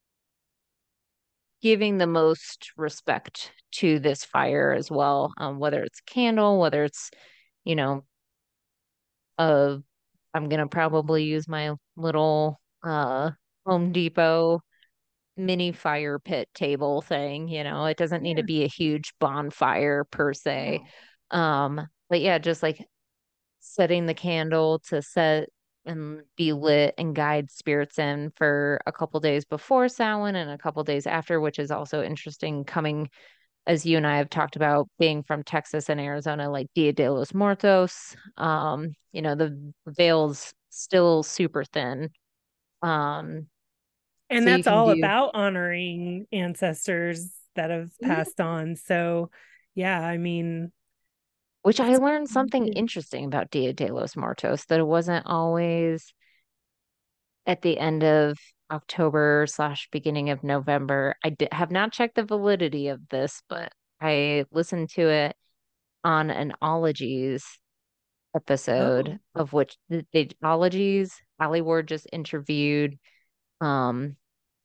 giving the most respect to this fire as well, whether it's candle, whether it's, you know, uh, I'm gonna probably use my little Home Depot mini fire pit table thing, it doesn't need to Yeah. be a huge bonfire per se. No. But yeah, just like setting the candle to set and be lit and guide spirits in for a couple days before Samhain and a couple days after, which is also interesting coming as you and I have talked about being from Texas and Arizona, like Dia de los Muertos. The veil's still super thin. Um, And so you that's can all do, about honoring ancestors that have Mhm. passed on. So, yeah, I mean, Which I that's learned something interesting about Dia de los Muertos, that it wasn't always at the end of October slash beginning of November. Have not checked the validity of this, but I listened to it on an ologies episode Oh. of which the ologies. Allie Ward just interviewed um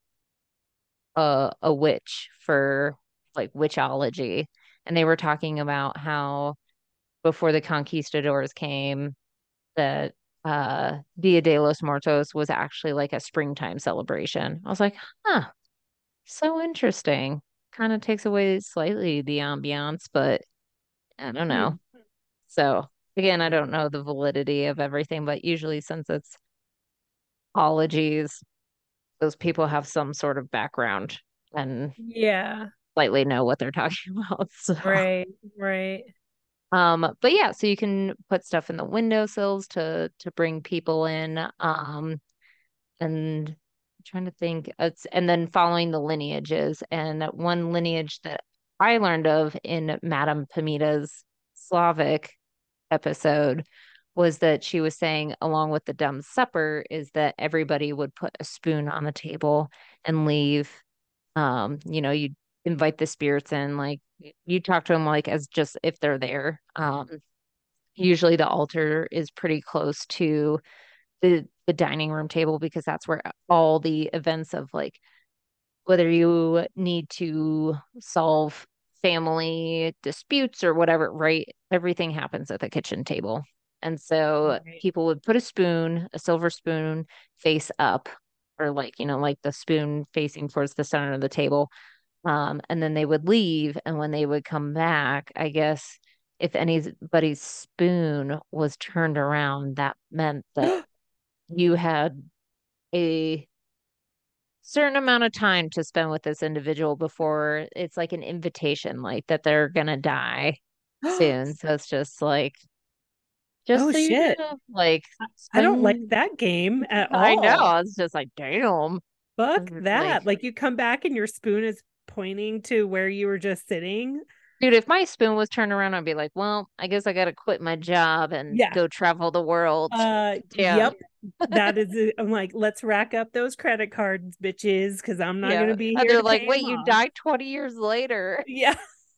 a witch for like witchology, and they were talking about how before the conquistadors came, that Dia de los Muertos was actually like a springtime celebration. I was like, huh, so interesting. Kind of takes away slightly the ambiance, but I don't know. Hmm. So again, I don't know the validity of everything, but usually since it's ologies, those people have some sort of background and Yeah. slightly know what they're talking about. So Right. Right. but yeah, so you can put stuff in the windowsills to bring people in. And I'm trying to think. And then following the lineages. And one lineage that I learned of in Madame Pamita's Slavic episode was that she was saying, along with the dumb supper, is that everybody would put a spoon on the table and leave. You invite the spirits in, like you talk to them like as just if they're there. Usually the altar is pretty close to the dining room table because that's where all the events of like whether you need to solve family disputes or whatever, right? Everything happens at the kitchen table. And so Right. people would put a silver spoon face up, or like, like the spoon facing towards the center of the table. And then they would leave. And when they would come back, I guess if anybody's spoon was turned around, that meant that you had a certain amount of time to spend with this individual before it's like an invitation, like that they're gonna die soon. So it's just like, just Oh so you shit. know, like I don't like spend. that game at I all. know. It's just like, damn. Fuck Like, that. Like you come back and your spoon is pointing to where you were just sitting. dude, if my spoon was turned around, I'd be like, well, I guess I gotta quit my job and Yeah. go travel the world. Damn. Yep. That is it. I'm like, let's rack up those credit cards, bitches, because I'm not Yeah. gonna be And here they're to like, pay them wait, you off. died 20 years later. Yeah.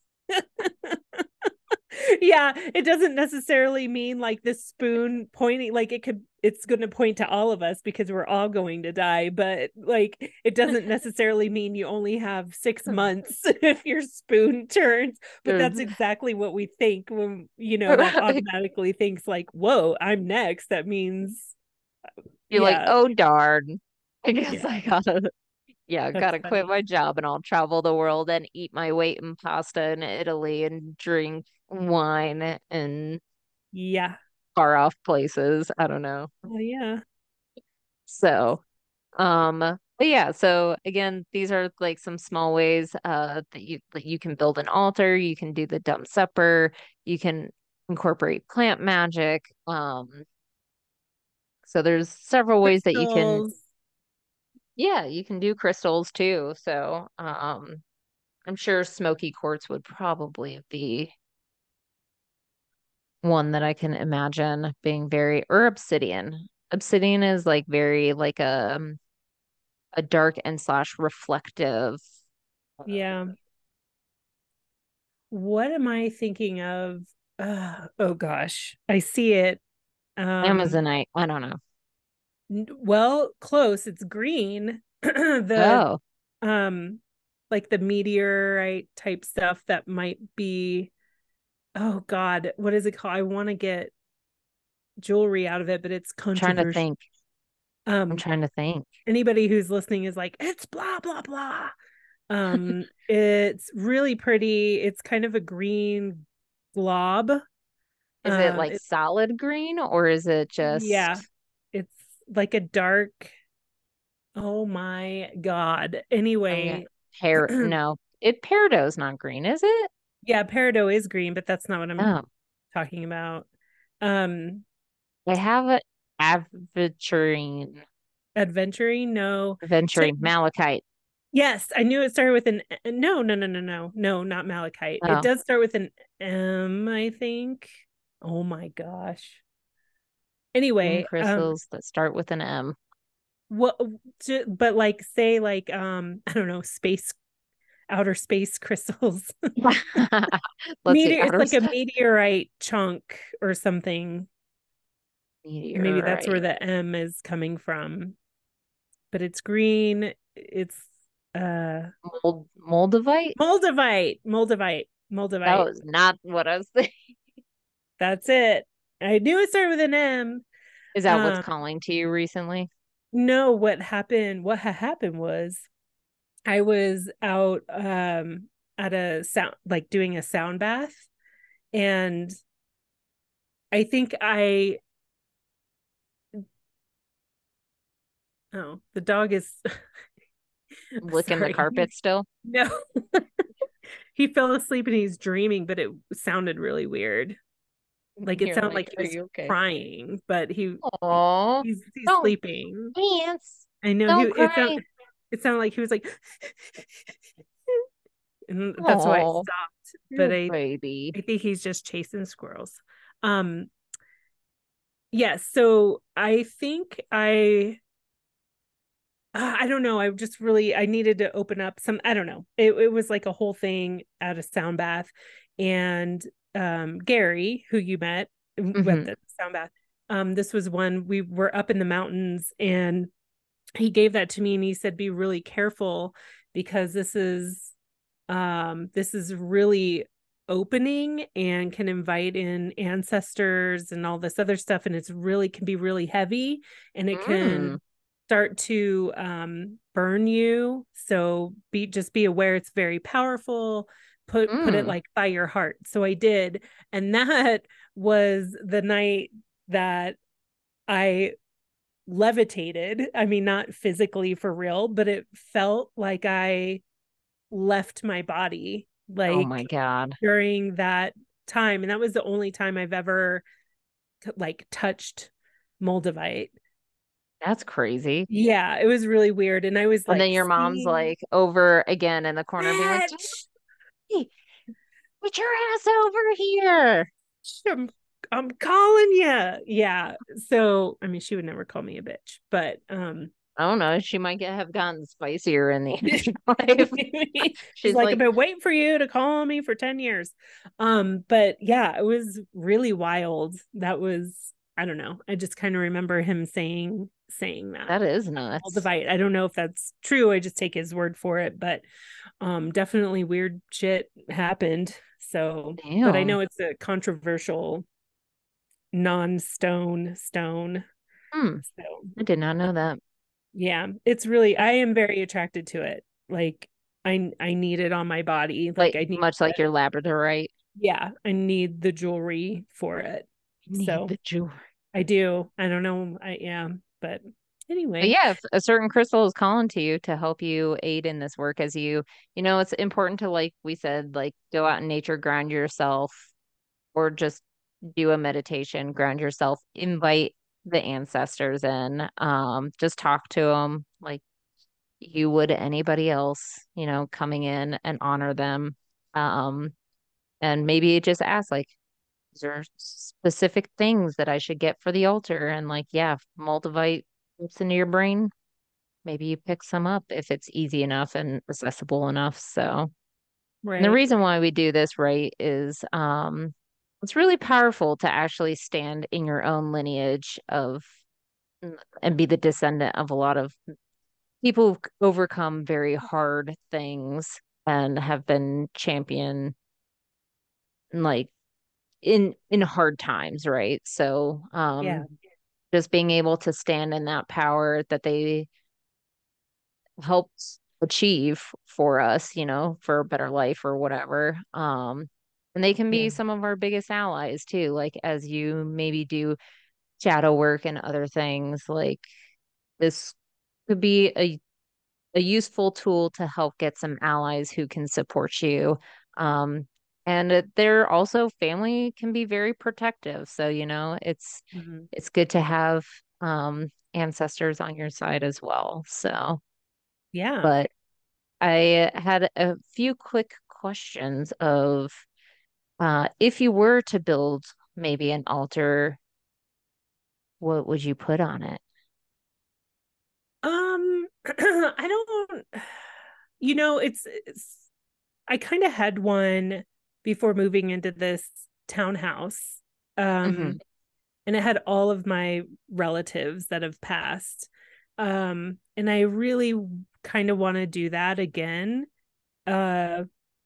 Yeah, it doesn't necessarily mean like this spoon pointing, like it's going to point to all of us because we're all going to die, but like it doesn't necessarily mean you only have 6 months if your spoon turns. But that's Dude. exactly what we think when, that automatically thinks like, whoa, I'm next. That means, You're like, yeah, oh darn. I guess yeah, that's gotta quit funny. my job and I'll travel the world and eat my weight in pasta in Italy and drink wine in Yeah. far off places. I don't know. Oh, yeah. So, but yeah, so again, these are like some small ways that you can build an altar, you can do the dumb supper, you can incorporate plant magic. So there's several ways that you can. Crystals. Yeah, you can do crystals too. So, I'm sure smoky quartz would probably be one that I can imagine being very, or obsidian. Obsidian is like very like a dark and slash reflective. Yeah. What am I thinking of? Oh gosh, I see it. Um, Amazonite. I don't know. well, close. It's green. The Oh, um like the meteorite type stuff that might be, oh God, what is it called? I want to get jewelry out of it, but it's I'm trying to controversial. think. I'm Um, trying to think. Anybody who's listening is like, it's blah blah blah. It's really pretty. It's kind of a green glob. Is it like It, solid green or is it yeah, just it's like a dark, oh my God. I'm gonna Anyway, no. Peridot's not green, is it? yeah, peridot is green, but that's not what I'm Oh, talking about. Um, I have a aventurine, Adventuring, no. aventurine, malachite. Yes, I knew it started with an no, no, no, no, no, no, not malachite. It Oh, does start with an M, I think. Oh my gosh. green Anyway, crystals that start with an M. what, but like say like I don't know, outer space crystals. Let's see, It's like a meteorite chunk or something. Maybe that's where Meteorite. the M is coming from. But it's green. It's Moldavite? Moldavite. That Moldavite. was not what I was thinking. That's it. I knew it started with an M. Is that what's Um, calling to you recently? no, what had happened was I was out at a sound, like doing a sound bath, and I think I oh, the dog is Licking the sorry. carpet still? No. He fell asleep and he's dreaming, but it sounded really weird. Like it You're sounded like, like he are was you okay? crying, but Oh, he's don't sleeping. dance. I know Don't cry. it sounded like he was like and that's why I Oh, stopped. But your baby. I think he's just chasing squirrels. Um yes, so I think I don't know. I just really I needed to open up some I don't know. It was like a whole thing at a sound bath and Gary, who you met at Hmm. the sound bath. This was one we were up in the mountains and he gave that to me and he said be really careful because this is really opening and can invite in ancestors and all this other stuff and it's really can be really heavy and it Mm. can start to burn you, so be aware it's very powerful. Put it Mm. like by your heart. So I did, and that was the night that I levitated. I mean, not physically for real, but it felt like I left my body Oh my like God. during that time. And that was the only time I've ever like touched Moldavite. That's crazy. Yeah, it was really weird. And I was And like then your mom's seeing like over again in the corner being like, bitch. "Hey, get your ass over here." I'm calling you. Yeah. So I mean she would never call me a bitch, but I don't know. She might have gotten spicier in the afterlife. she's She's like, I've like, been waiting for you to call me for 10 years. But yeah, it was really wild. That was, I don't know. I just kind of remember him saying that. that is All nuts. divide. I don't know if that's true. I just take his word for it, but definitely weird shit happened. So, but I Damn. know it's a controversial non-stone stone. Hmm. So I did not know that. yeah, it's really I am very attracted to it. Like I need it on my body. Like Like I need much like your Labradorite. yeah, I need the jewelry for it. You need So the jewelry. I do. I don't know. I am, but But anyway. yeah, if a certain crystal is calling to you to help you aid in this work as it's important to, like we said, like go out in nature, ground yourself, or just do a meditation, ground yourself, invite the ancestors in, just talk to them like you would anybody else, coming in and honor them. Um, and maybe just ask like, is there specific things that I should get for the altar? And like, yeah, if Moldavite gets into your brain, maybe you pick some up if it's easy enough and accessible enough. So, and the Right. reason why we do this, right, is it's really powerful to actually stand in your own lineage of and be the descendant of a lot of people who've overcome very hard things and have been champion like in hard times, right? So, Yeah. just being able to stand in that power that they helped achieve for us, for a better life or whatever. And they can Yeah. be some of our biggest allies too, like as you maybe do shadow work and other things, like this could be a useful tool to help get some allies who can support you. Um, and they're also family can be very protective. So, Mhm. it's good to have ancestors on your side as well. So, Yeah. but I had a few quick questions of if you were to build maybe an altar, what would you put on it? I don't it's I kind of had one before moving into this townhouse. Hmm. Um and it had all of my relatives that have passed. And I really kind of want to do that again. Uh,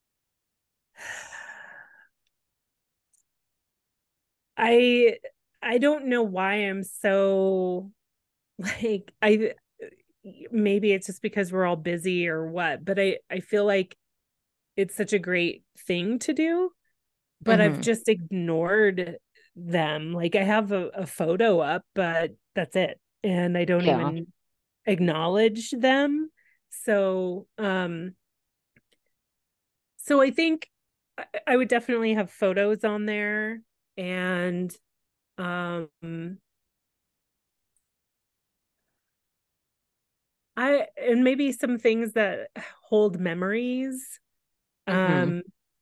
I I don't know why I'm so like I maybe it's just because we're all busy or what, but I feel like it's such a great thing to do, but I've Hmm. just ignored them. Like I have a photo up, but that's it. And I don't Yeah. even acknowledge them. So so I think I would definitely have photos on there, and um I and maybe some things that hold memories. Hmm. Um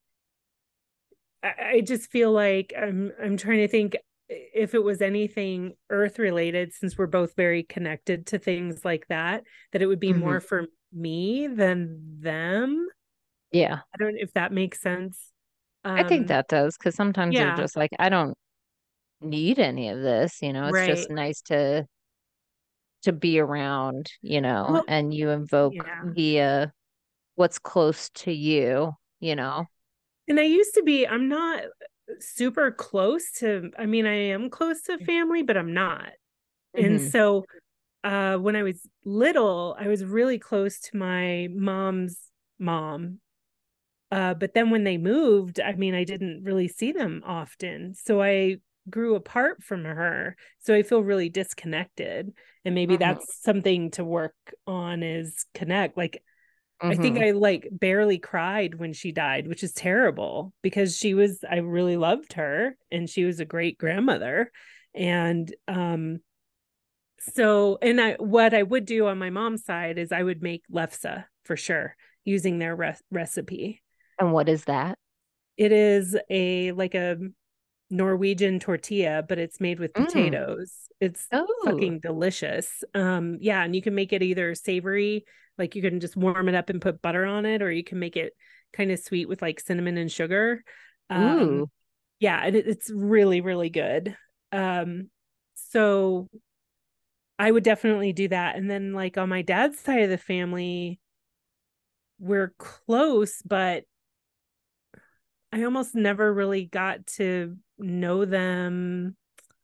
I just feel like I'm trying to think if it was anything earth related, since we're both very connected to things like that it would be Hmm. more for me than them. Yeah. I don't know if that makes sense. I think Um that does, because sometimes they're yeah, just like, I don't need any of this, it's just right. nice to be around, Well, and you invoke yeah. the what's close to you, you know. And I used to be, I'm not super close to, I mean, I am close to family, but I'm not. And Hmm. so when I was little, I was really close to my mom's mom. But then when they moved, I mean, I didn't really see them often. So I grew apart from her. So I feel really disconnected. And maybe Hmm. that's something to work on is connect. Like I think Hmm. I like barely cried when she died, which is terrible because I really loved her and she was a great grandmother. And so and what I would do on my mom's side is I would make lefse for sure using their recipe. And what is that? It is a like a Norwegian tortilla, but it's made with Mm. potatoes. It's Oh. fucking delicious. Yeah, and you can make it either savory, like you can just warm it up and put butter on it, or you can make it kind of sweet with like cinnamon and sugar. Um, Ooh. yeah, and it's really, really good. Um, so I would definitely do that. And then like on my dad's side of the family, we're close, but I almost never really got to know them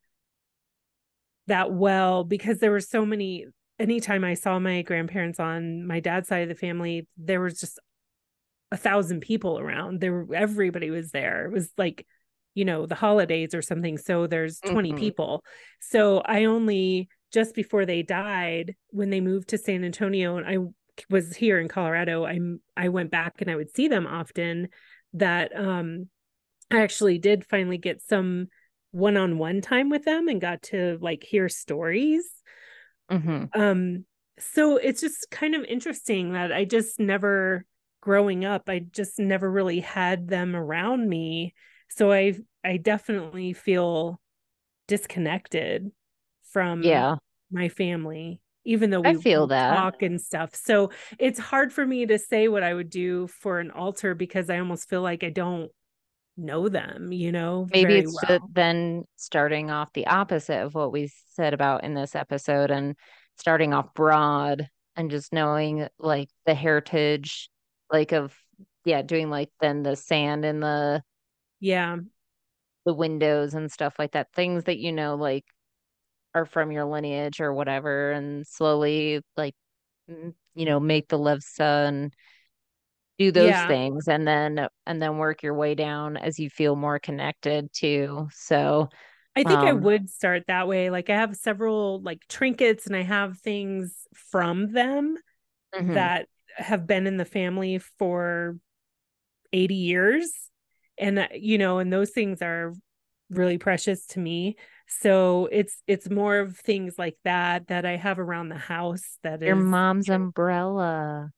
that well because there were so many. Anytime I saw my grandparents on my dad's side of the family, there was just 1,000 people around. Everybody was there. It was like, the holidays or something. So there's 20 Hmm. people. So I only just before they died, when they moved to San Antonio, and I was here in Colorado, I went back and I would see them often. That I actually did finally get some one-on-one time with them and got to like hear stories. Hmm. Um, so it's just kind of interesting that I just never growing up, I just never really had them around me. So I definitely feel disconnected from Yeah, my family, even though I we feel that. talk and stuff. So it's hard for me to say what I would do for an altar because I almost feel like I don't know them, Maybe very it's just well. then starting off the opposite of what we said about in this episode, and starting off broad and just knowing like the heritage, like of, yeah, doing like then the sand in Yeah. the windows and stuff like that, things that like are from your lineage or whatever, and slowly like make the levsa and do those Yeah. things, and then work your way down as you feel more connected to. So, I think I um, would start that way. Like I have several like trinkets and I have things from them mhm. that have been in the family for 80 years. And and those things are really precious to me. So it's more of things like that I have around the house that Your is, mom's umbrella,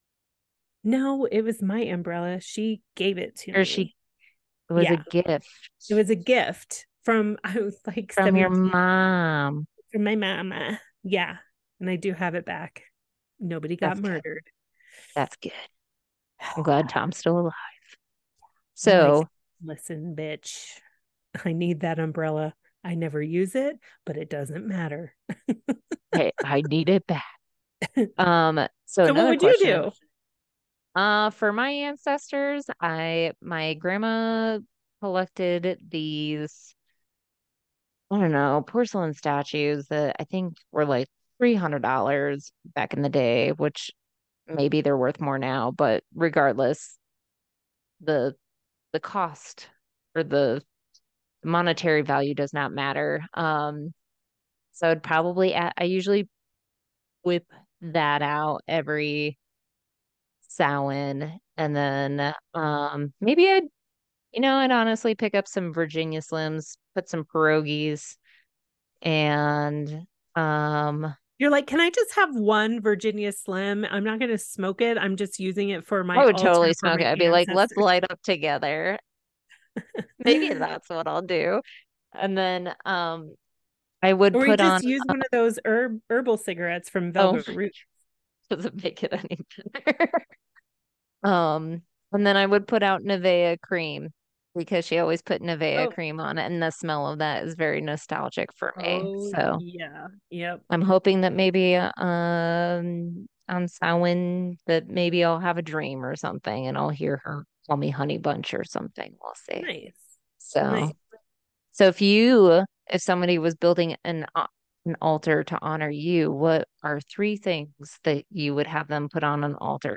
no, it was my umbrella. She gave it to or she me. it was a Yeah. It gift was a gift from I was like from your 17 mom. from my mama. Yeah. And I do have it back. Nobody got That's good. murdered. That's good. I'm glad Tom's still alive. I'm like, So, listen, bitch, I need that umbrella. I never use it, but it doesn't matter. Hey, I need it back. So So what another would you question. do? For my ancestors, my grandma collected these, I don't know, porcelain statues that I think were like $300 back in the day, which maybe they're worth more now, but regardless, the the cost or the monetary value does not matter. So I'd probably I usually whip that out every Samhain, and then maybe I'd honestly pick up some Virginia Slims, put some pierogies, and You're like, can I just have one Virginia Slim? I'm not going to smoke it. I'm just using it for I my would totally altar for smoke it. my I'd be like, let's ancestors. light up together. Maybe that's what I'll do. And then I would Or we put on just use one of those herbal cigarettes from oh, Velvet Root. doesn't make it any better. Um, and then I would put out Nivea cream because she always put Nivea Oh, cream on it, and the smell of that is very nostalgic for me. oh So yeah. Yep. I'm hoping that maybe on Samhain that maybe I'll have a dream or something, and I'll hear her call me Honey Bunch or something. We'll see. Nice. So Nice. so if somebody was building an altar to honor you, what are three things that you would have them put on an altar?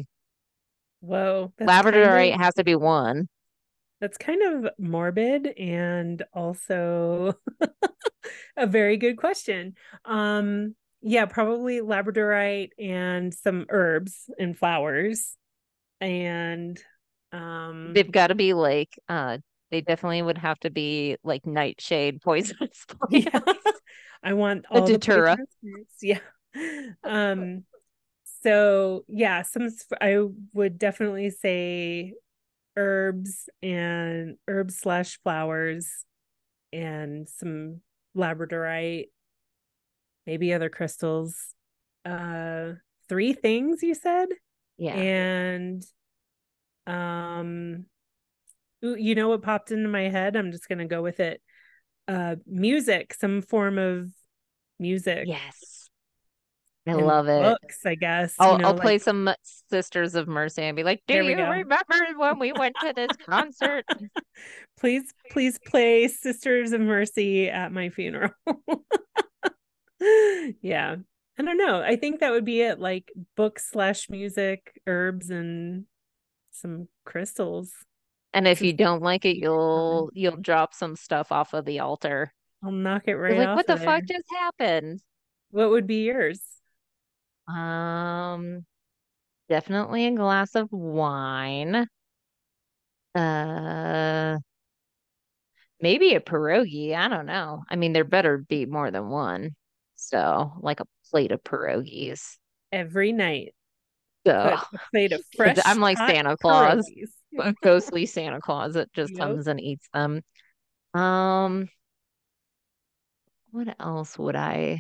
Whoa, Labradorite has to be one. that's kind of morbid and also a very good question. Yeah, probably Labradorite and some herbs and flowers. And They've got to be like they definitely would have to be like nightshade poisonous yeah, plants. I want A all the datura. poisonous fruits. Yeah. Um, so yeah, I would definitely say herbs slash flowers and some labradorite, maybe other crystals. Uh, three things you said? Yeah. And you know what popped into my head? I'm just gonna go with it. Music, some form of music. Yes. I And love it. books, I guess, I'll like play some Sisters of Mercy and be like, "Do there we you go. remember when we went to this concert?" Please play Sisters of Mercy at my funeral. Yeah. I don't know. I think that would be it. Like books slash music, herbs, and some crystals. And if you Just don't like it, you'll drop some stuff off of the altar. I'll knock it You're right like, off "What of the there. fuck just happened?" What would be yours? Um, Definitely a glass of wine. Uh, Maybe a pierogi. I don't know. I mean, there better be more than one. So, like a plate of pierogies. Every night, So, put a plate of fresh I'm like hot Santa Claus, pierogies. a ghostly Santa Claus that just Yep. comes and eats them. Um, what else would I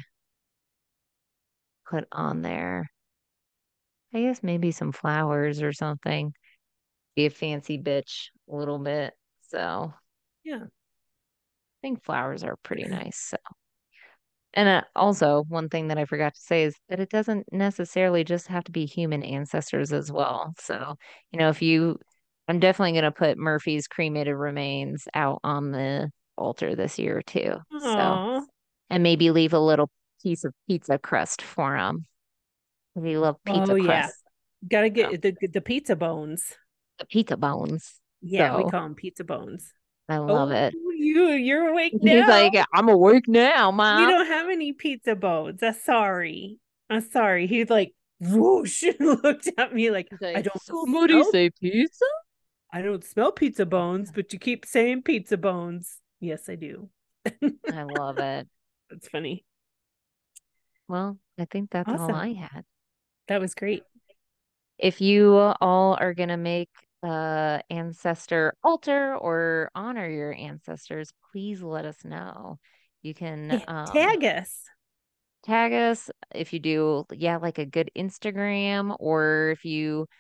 put on there? I guess maybe some flowers or something. Be a fancy bitch a little bit. So, I Yeah. think flowers are pretty nice. So. And also, one thing that I forgot to say is that it doesn't necessarily just have to be human ancestors as well. So, if I'm definitely going to put Murphy's cremated remains out on the altar this year too. So, Oh. and maybe leave a little piece of pizza crust for them. We love Oh pizza yeah. crust. Gotta So, get the pizza bones. the pizza bones. Yeah, we So, call them pizza bones. I love Oh, it. you're awake He's now. like, I'm awake now, We mom. don't have any pizza bones. I'm sorry. I'm sorry. He's like whoosh and looked at me like He's like, somebody smell say pizza? I don't smell pizza bones, but you keep saying pizza bones. Yes, I do. I love it. That's funny. Well, I think that's all Awesome. I had. That was great. If you all are gonna make ancestor altar or honor your ancestors, please let us know. You can Tag us. tag us if you do, yeah, like a good Instagram, or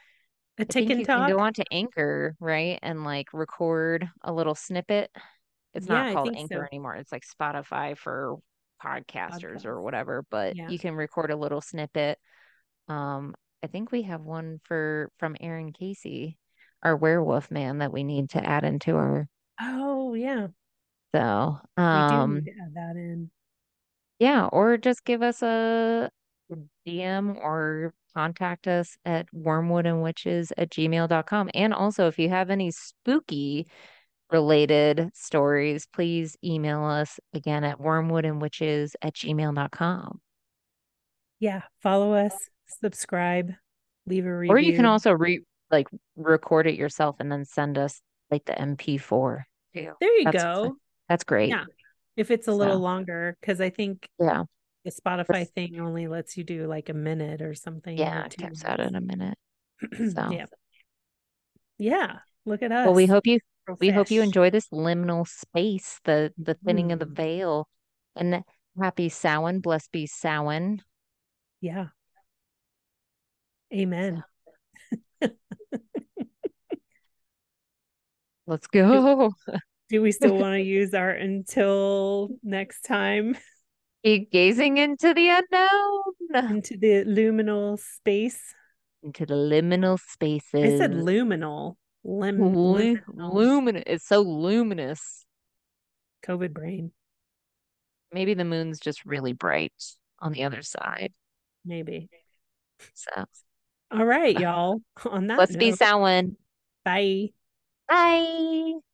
A I tick think and you can go talk. on to Anchor, right? And like record a little snippet It's Yeah, not I called think Anchor so. anymore. It's like Spotify for podcasters Podcast. or whatever, but Yeah. you can record a little snippet. I think we have one from Aaron Casey, our werewolf man that we need to add into our Oh, yeah. so We do need to add that in. yeah, or just give us a DM or contact us at wormwoodandwitches@gmail.com. And also if you have any spooky related stories, please email us again at wormwoodandwitches@gmail.com. Yeah. Follow us, subscribe, leave a Or you can review. also like record it yourself and then send us like the MP4 too. There you That's go. that's great. Yeah. If it's a little So longer, because I think yeah, the Spotify this, thing only lets you do like a minute or something, or yeah, it two caps out in a minute. minutes. So Yeah. Yeah. Look at well, us. we hope you Profesh. enjoy this liminal space, the thinning of the Mm, veil, and happy Samhain, blessed be Samhain. yeah. So Amen. let's Do, go. do we still want to use our until next time Keep gazing into the unknown, into the luminal space? into the liminal I said spaces. luminal. Liminal. Luminous. It's so luminous. COVID brain. Maybe the moon's just really bright on the other side. Maybe. So All right, y'all. On that let's be note, Samhain. bye. Bye.